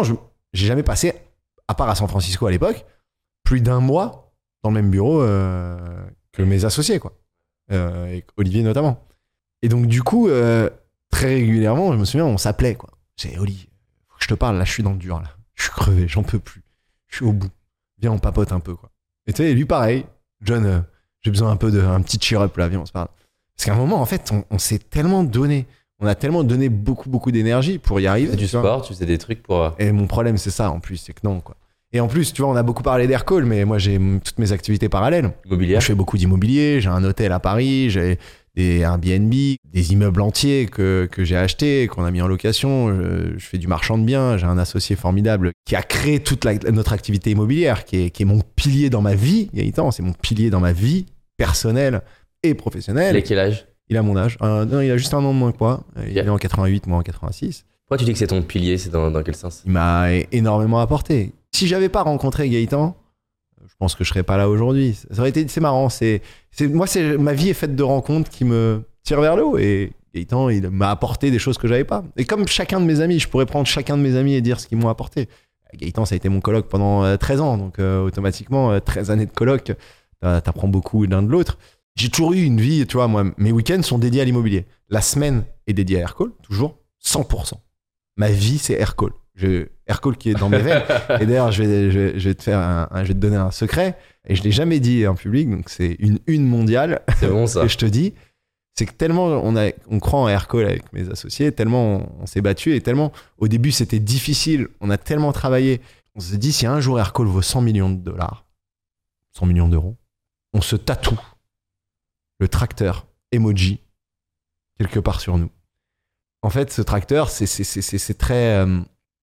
j'ai jamais passé, à part à San Francisco à l'époque, plus d'un mois dans le même bureau euh, que mes associés, quoi. Euh, et Olivier notamment. Et donc, du coup, euh, très régulièrement, je me souviens, on s'appelait, quoi. J'ai dit, Oli, faut que je te parle, là, je suis dans le dur, là. Je suis crevé, j'en peux plus. Je suis au bout. Viens, on papote un peu, quoi. Et tu sais, lui, pareil. John, euh, j'ai besoin un peu d'un petit cheer-up, là, viens, on se parle. Parce qu'à un moment, en fait, on, on s'est tellement donné, on a tellement donné beaucoup, beaucoup d'énergie pour y arriver. Tu fais du vois. sport, tu faisais des trucs pour... Et mon problème, c'est ça, en plus, c'est que non, quoi. Et en plus, tu vois, on a beaucoup parlé d'Aircall, mais moi, j'ai m- toutes mes activités parallèles. Immobilière. Je fais beaucoup d'immobilier, j'ai un hôtel à Paris, j'ai des Airbnb, des immeubles entiers que, que j'ai achetés, qu'on a mis en location. Je, je fais du marchand de biens, j'ai un associé formidable qui a créé toute la, notre activité immobilière, qui est, qui est mon pilier dans ma vie. Gaëtan, c'est mon pilier dans ma vie personnelle et professionnelle. Il a quel âge? Il a mon âge. Euh, non, il a juste un an de moins que moi. Il Yeah. est en quatre-vingt-huit, moi en quatre-vingt-six. Pourquoi tu dis que c'est ton pilier? C'est dans, dans quel sens? Il m'a é- énormément apporté. Si j'avais pas rencontré Gaëtan, je pense que je serais pas là aujourd'hui. Ça aurait été, c'est marrant. C'est, c'est, moi, c'est, ma vie est faite de rencontres qui me tirent vers le haut. Et Gaëtan, il m'a apporté des choses que j'avais pas. Et comme chacun de mes amis, je pourrais prendre chacun de mes amis et dire ce qu'ils m'ont apporté. Gaëtan, ça a été mon coloc pendant euh, treize ans. Donc, euh, automatiquement, euh, treize années de coloc, euh, t'apprends beaucoup l'un de l'autre. J'ai toujours eu une vie, tu vois, moi, mes week-ends sont dédiés à l'immobilier. La semaine est dédiée à Aircall, toujours, cent pour cent. Ma vie, c'est Aircall. Je, Aircall qui est dans mes veines. Et d'ailleurs, je vais, je, vais, je vais te faire un, un- je vais te donner un secret. Et je l'ai jamais dit en public, donc c'est une une mondiale. C'est bon ça. Et je te dis, c'est que tellement on, a, on croit en Aircall avec mes associés, tellement on, on s'est battu et tellement au début c'était difficile. On a tellement travaillé. On s'est dit, si un jour Aircall vaut cent millions de dollars, cent millions d'euros, on se tatoue le tracteur emoji quelque part sur nous. En fait, ce tracteur, c'est, c'est, c'est, c'est, c'est très. euh,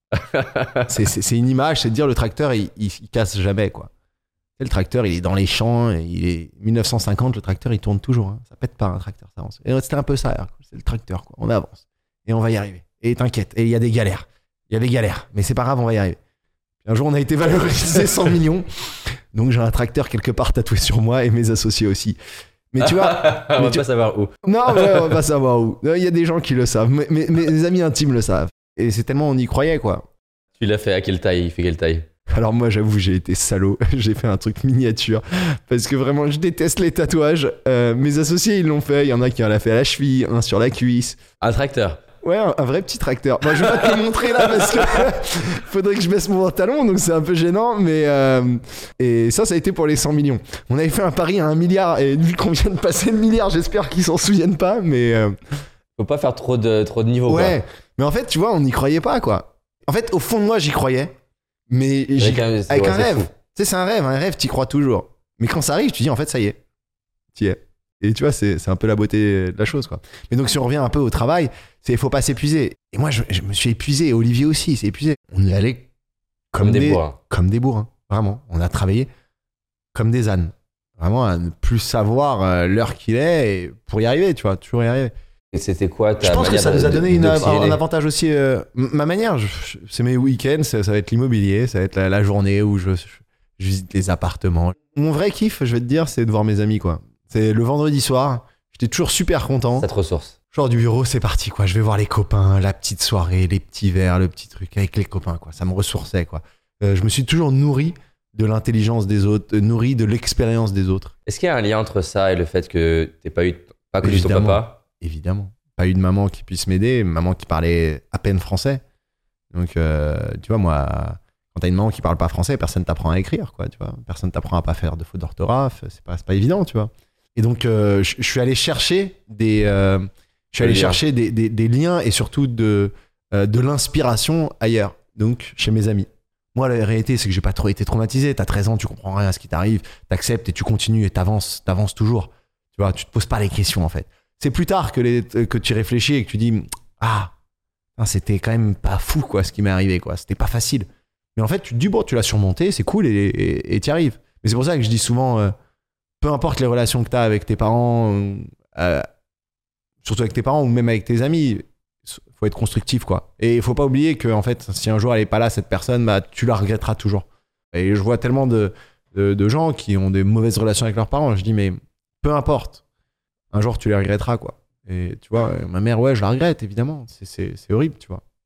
c'est, c'est, c'est une image, c'est de dire le tracteur, il, il, il casse jamais, quoi. Et le tracteur, il est dans les champs, il est mille neuf cent cinquante, le tracteur, il tourne toujours. Hein. Ça pète pas, un tracteur, ça avance. Et c'était un peu ça, alors, c'est le tracteur, quoi. On avance. Et on va y arriver. Et t'inquiète, et il y a des galères. Il y a des galères, mais c'est pas grave, on va y arriver. Puis un jour, on a été valorisé cent millions. Donc j'ai un tracteur quelque part tatoué sur moi et mes associés aussi. Mais tu vois. On mais va tu- pas savoir où. Non, mais on va pas savoir où. Il y a des gens qui le savent. Mais, mais- mes amis intimes le savent. Et c'est tellement on y croyait, quoi. Tu l'as fait à quelle taille? Il fait quelle taille? Alors moi, j'avoue, j'ai été salaud. J'ai fait un truc miniature. Parce que vraiment, je déteste les tatouages. Euh, mes associés, ils l'ont fait. Il y en a qui l'a fait à la cheville, un sur la cuisse. Un tracteur. Ouais, un, un vrai petit tracteur. Moi, je vais pas te le montrer là parce que faudrait que je baisse mon pantalon, donc c'est un peu gênant. Mais euh, et ça, ça a été pour les cent millions. On avait fait un pari à un milliard et vu qu'on vient de passer le milliard, j'espère qu'ils s'en souviennent pas. Mais euh, Faut pas faire trop de, trop de niveau. ouais. Mais en fait, tu vois, on n'y croyait pas, quoi. En fait, au fond de moi, j'y croyais. Mais Quoi. j'y- Avec un, avec ouais, un c'est rêve. fou. Tu sais, c'est un rêve. Un rêve, t'y crois toujours. Mais quand ça arrive, tu dis, en fait, ça y est. T'y es. Et tu vois, c'est, c'est un peu la beauté de la chose, quoi. Mais donc, si on revient un peu au travail, c'est il faut pas s'épuiser. Et moi, je, je me suis épuisé. Et Olivier aussi, il s'est épuisé. On y allait comme, Comme des des, bourrins. comme des bourrins. Vraiment. On a travaillé comme des ânes. Vraiment, à ne plus savoir euh, l'heure qu'il est et pour y arriver, tu vois, toujours y arriver. Et c'était quoi ta Je pense que manière ça de- nous a de- donné une, un, d'oxygéner un avantage aussi. euh, m- ma manière, je- je- c'est mes week-ends, ça, ça va être l'immobilier, ça va être la, la journée où je, je- je visite les appartements. Mon vrai kiff, je vais te dire, c'est de voir mes amis, quoi. C'est le vendredi soir, j'étais toujours super content. Cette ressource. Genre du bureau, c'est parti, quoi. Je vais voir les copains, la petite soirée, les petits verres, le petit truc avec les copains, quoi. Ça me ressourçait, quoi. Euh, je me suis toujours nourri de l'intelligence des autres, euh, nourri de l'expérience des autres. Est-ce qu'il y a un lien entre ça et le fait que t'aies pas eu, pas connu ton Évidemment. papa? Évidemment. Pas eu de maman qui puisse m'aider, maman qui parlait à peine français. Donc, euh, tu vois, moi, quand t'as une maman qui parle pas français, personne t'apprend à écrire, quoi, tu vois. Personne t'apprend à pas faire de fautes d'orthographe, c'est pas, c'est pas évident, tu vois. Et donc, euh, je je suis allé chercher des, euh, je suis allé Des liens. chercher des, des, des liens et surtout de, euh, de l'inspiration ailleurs, donc chez mes amis. Moi, la réalité, c'est que j'ai pas trop été traumatisé. T'as treize ans, tu comprends rien à ce qui t'arrive, t'acceptes et tu continues et t'avances, t'avances toujours. Tu vois, tu te poses pas les questions, en fait. C'est plus tard que, les, que tu réfléchis et que tu dis ah, putain, c'était quand même pas fou, quoi, ce qui m'est arrivé, quoi. C'était pas facile. Mais en fait, tu te dis bon, tu l'as surmonté, c'est cool et tu y arrives. Mais c'est pour ça que je dis souvent euh, peu importe les relations que tu as avec tes parents, euh, surtout avec tes parents ou même avec tes amis, faut être constructif, quoi. Et il faut pas oublier que en fait, si un jour elle est pas là, cette personne, bah, tu la regretteras toujours. Et je vois tellement de, de, de gens qui ont des mauvaises relations avec leurs parents. Je dis mais peu importe. Un jour, tu les regretteras, quoi. Et tu vois, ma mère, ouais, je la regrette, évidemment. C'est, c'est, c'est horrible, tu vois.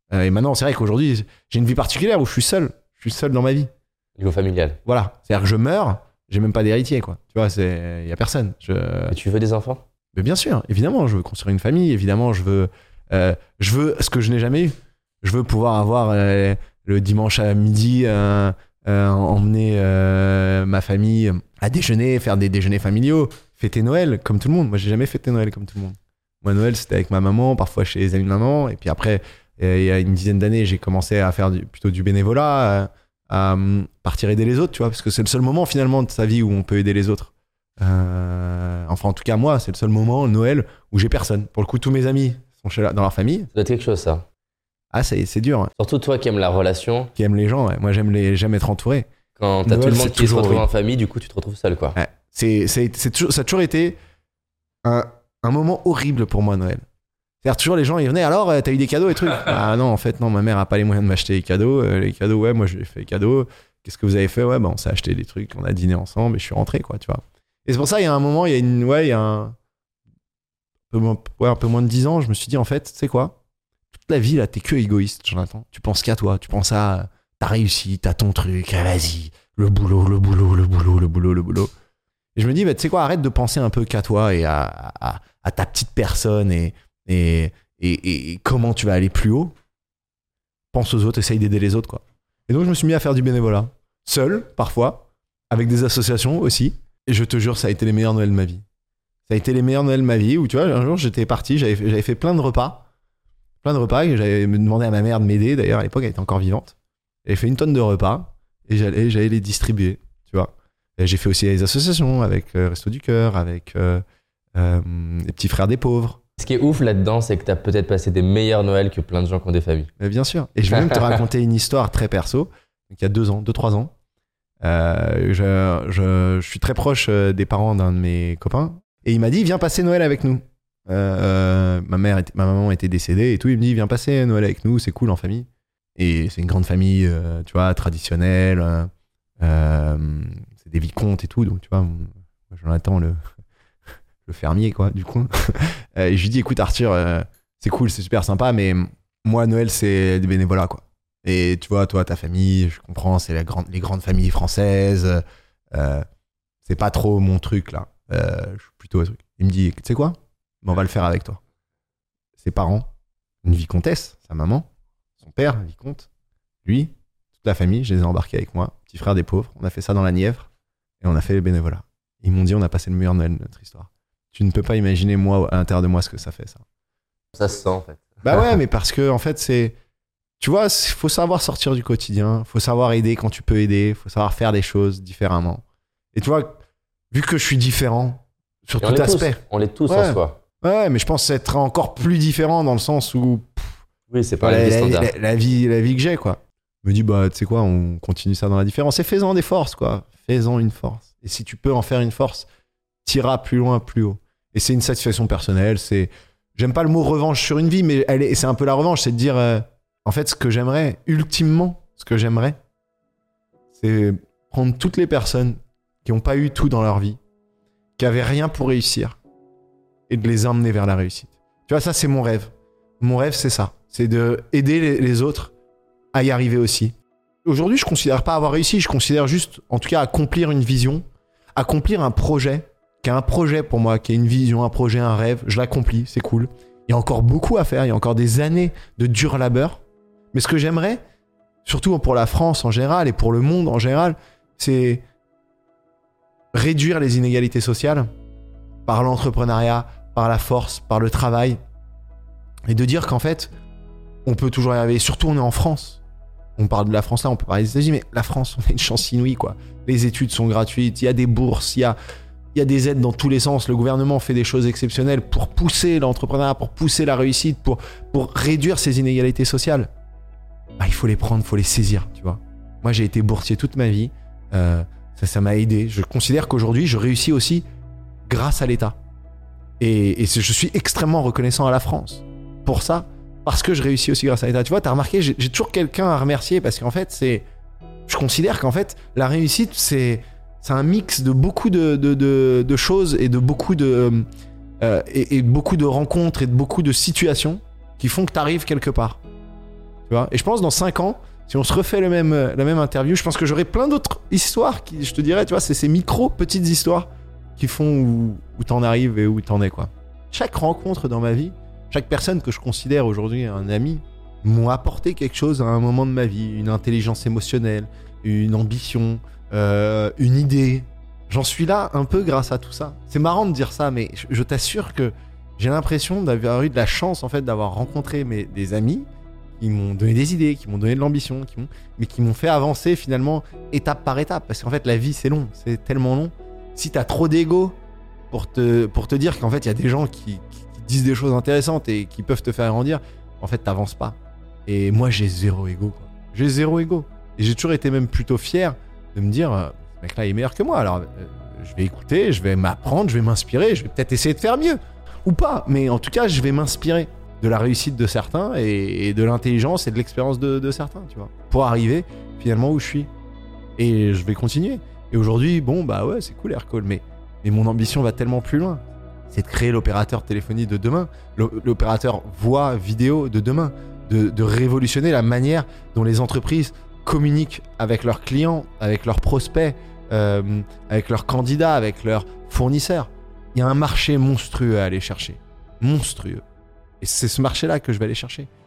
Euh, et maintenant, c'est vrai qu'aujourd'hui, j'ai une vie particulière où je suis seul. Je suis seul dans ma vie. Niveau familial. Voilà. C'est-à-dire que je meurs, j'ai même pas d'héritier, quoi. Tu vois, c'est, y a personne. Je... Et tu veux des enfants? Mais bien sûr, évidemment, je veux construire une famille. Évidemment, je veux, euh, je veux ce que je n'ai jamais eu. Je veux pouvoir avoir euh, le dimanche à midi, euh, euh, emmener euh, ma famille à déjeuner, faire des déjeuners familiaux, fêter Noël comme tout le monde. Moi, j'ai jamais fêté Noël comme tout le monde. Moi, Noël, c'était avec ma maman, parfois chez les amis de maman. Et puis après, euh, il y a une dizaine d'années, j'ai commencé à faire du, plutôt du bénévolat, euh, à euh, partir aider les autres, tu vois, parce que c'est le seul moment finalement de sa vie où on peut aider les autres. Euh, enfin, en tout cas, moi, c'est le seul moment, Noël, où j'ai personne. Pour le coup, tous mes amis sont chez la, dans leur famille. Ça doit être quelque chose, ça. Ah, c'est, c'est dur. Hein. Surtout toi qui aimes la relation. Qui aime les gens, ouais. Moi, j'aime, les, j'aime être entouré. Quand t'as Noël, tout le monde qui se retrouve oui. en famille, du coup, tu te retrouves seul, quoi. Ouais. C'est, c'est, c'est toujours, ça a toujours été un, un moment horrible pour moi, Noël. C'est-à-dire, toujours les gens, ils venaient, alors, t'as eu des cadeaux et trucs? Ah non, en fait, non, ma mère a pas les moyens de m'acheter les cadeaux. Euh, les cadeaux, ouais, moi, je lui ai fait les cadeaux. Qu'est-ce que vous avez fait? Ouais, bah, on s'est acheté des trucs, on a dîné ensemble et je suis rentré, quoi, tu vois. Et c'est pour ça, il y a un moment, il y a une, ouais, il y a un, un peu moins, ouais, un peu moins de dix ans, je me suis dit, en fait, tu sais quoi? Toute la vie, là, t'es que égoïste, Jonathan. Tu penses qu'à toi, tu penses à ta réussite, à ton truc, ah, vas-y, le boulot, le boulot, le boulot, le boulot, le boulot. Et je me dis, bah, tu sais quoi, arrête de penser un peu qu'à toi et à, à, à ta petite personne et, et, et, et comment tu vas aller plus haut. Pense aux autres, essaye d'aider les autres, quoi. Et donc, je me suis mis à faire du bénévolat. Seul, parfois, avec des associations aussi. Et je te jure, ça a été les meilleurs Noëls de ma vie. Ça a été les meilleurs Noëls de ma vie où, tu vois, un jour, j'étais parti, j'avais, j'avais fait plein de repas. Plein de repas, et j'avais demandé à ma mère de m'aider. D'ailleurs, à l'époque, elle était encore vivante. J'avais fait une tonne de repas et j'allais, j'allais les distribuer, tu vois. Et j'ai fait aussi les associations avec euh, Resto du Cœur, avec euh, euh, les petits frères des pauvres. Ce qui est ouf là-dedans, c'est que t'as peut-être passé des meilleurs Noëls que plein de gens qui ont des familles. Mais bien sûr. Et je vais même te raconter une histoire très perso. Donc, il y a deux ans, deux, trois ans. Euh, je, je, je suis très proche des parents d'un de mes copains. Et il m'a dit, viens passer Noël avec nous. Euh, ma mère, était, ma maman était décédée et tout. Il me dit, viens passer Noël avec nous, c'est cool en famille. Et c'est une grande famille, euh, tu vois, traditionnelle. Euh, c'est des vicomtes et tout. Donc, tu vois, j'en attends le, le fermier, quoi, du coup. Et je lui dis, écoute, Arthur, euh, c'est cool, c'est super sympa, mais moi, Noël, c'est du bénévolat, quoi. Et tu vois, toi, ta famille, je comprends, c'est la grande, les grandes familles françaises. Euh, c'est pas trop mon truc, là. Euh, je suis plutôt un truc. Il me dit, tu sais quoi? Ben, on va le faire avec toi. Ses parents, une vicomtesse, sa maman, son père, vicomte, lui, toute la famille, je les ai embarqués avec moi, petit frère des pauvres. On a fait ça dans la Nièvre et on a fait le bénévolat. Ils m'ont dit, on a passé le meilleur Noël de notre histoire. Tu ne peux pas imaginer, moi, à l'intérieur de moi, ce que ça fait, ça. Ça se sent, en fait. Bah ouais, mais parce que, en fait, c'est. Tu vois, il faut savoir sortir du quotidien, il faut savoir aider quand tu peux aider, il faut savoir faire des choses différemment. Et tu vois, vu que je suis différent sur tout aspect. Tous. On l'est tous ouais. en soi. Ouais, mais je pense être encore plus différent dans le sens où. Pff, oui, c'est pas la, la vie la, standard. La, la, vie, la vie que j'ai, quoi. Je me dis, bah, tu sais quoi, on continue ça dans la différence. Et fais-en des forces, quoi. Fais-en une force. Et si tu peux en faire une force, t'iras plus loin, plus haut. Et c'est une satisfaction personnelle. C'est. J'aime pas le mot revanche sur une vie, mais elle est... c'est un peu la revanche. C'est de dire. Euh... En fait, ce que j'aimerais, ultimement, ce que j'aimerais, c'est prendre toutes les personnes qui n'ont pas eu tout dans leur vie, qui n'avaient rien pour réussir, et de les emmener vers la réussite. Tu vois, ça, c'est mon rêve. Mon rêve, c'est ça. C'est d'aider les, les autres à y arriver aussi. Aujourd'hui, je ne considère pas avoir réussi, je considère juste, en tout cas, accomplir une vision, accomplir un projet, qui est un projet pour moi, qui est une vision, un projet, un rêve. Je l'accomplis, c'est cool. Il y a encore beaucoup à faire, il y a encore des années de dur labeur. Mais ce que j'aimerais, surtout pour la France en général et pour le monde en général, c'est réduire les inégalités sociales par l'entrepreneuriat, par la force, par le travail. Et de dire qu'en fait, on peut toujours y arriver. Surtout, on est en France. On parle de la France là, on peut parler des États-Unis, mais la France, on a une chance inouïe, quoi. Les études sont gratuites, il y a des bourses, il y a, il y a des aides dans tous les sens. Le gouvernement fait des choses exceptionnelles pour pousser l'entrepreneuriat, pour pousser la réussite, pour, pour réduire ces inégalités sociales. Bah, il faut les prendre, il faut les saisir, tu vois. Moi, j'ai été boursier toute ma vie. Euh, ça, ça m'a aidé. Je considère qu'aujourd'hui, je réussis aussi grâce à l'État. Et, et je suis extrêmement reconnaissant à la France pour ça, parce que je réussis aussi grâce à l'État. Tu vois, t'as remarqué, j'ai, j'ai toujours quelqu'un à remercier parce qu'en fait, c'est, je considère qu'en fait, la réussite, c'est, c'est un mix de beaucoup de, de, de, de choses et de beaucoup de, euh, et, et beaucoup de rencontres et de beaucoup de situations qui font que t'arrives quelque part. Tu vois ? Et je pense dans cinq ans, si on se refait le même, la même interview, je pense que j'aurai plein d'autres histoires qui, je te dirais, tu vois, c'est ces micro petites histoires qui font où, où t'en arrives et où t'en es, quoi. Chaque rencontre dans ma vie, chaque personne que je considère aujourd'hui un ami, m'ont apporté quelque chose à un moment de ma vie, une intelligence émotionnelle, une ambition, euh, une idée. J'en suis là un peu grâce à tout ça. C'est marrant de dire ça, mais je, je t'assure que j'ai l'impression d'avoir eu de la chance, en fait, d'avoir rencontré mes, des amis qui m'ont donné des idées, qui m'ont donné de l'ambition, qui m'ont, mais qui m'ont fait avancer finalement étape par étape. Parce qu'en fait, la vie, c'est long, c'est tellement long. Si t'as trop d'ego pour te, pour te dire qu'en fait, il y a des gens qui, qui, qui disent des choses intéressantes et qui peuvent te faire grandir, en fait, t'avances pas. Et moi, j'ai zéro ego, quoi. J'ai zéro ego. Et j'ai toujours été même plutôt fier de me dire, euh, ce mec-là est meilleur que moi. Alors, euh, je vais écouter, je vais m'apprendre, je vais m'inspirer, je vais peut-être essayer de faire mieux. Ou pas, mais en tout cas, je vais m'inspirer de la réussite de certains et, et de l'intelligence et de l'expérience de, de certains, tu vois, pour arriver finalement où je suis. Et je vais continuer. Et aujourd'hui, bon, bah ouais, c'est cool Aircall, mais, mais mon ambition va tellement plus loin. C'est de créer l'opérateur téléphonie de demain, l'opérateur voix vidéo de demain, de, de révolutionner la manière dont les entreprises communiquent avec leurs clients, avec leurs prospects, euh, avec leurs candidats, avec leurs fournisseurs. Il y a un marché monstrueux à aller chercher. Monstrueux. Et c'est ce marché-là que je vais aller chercher.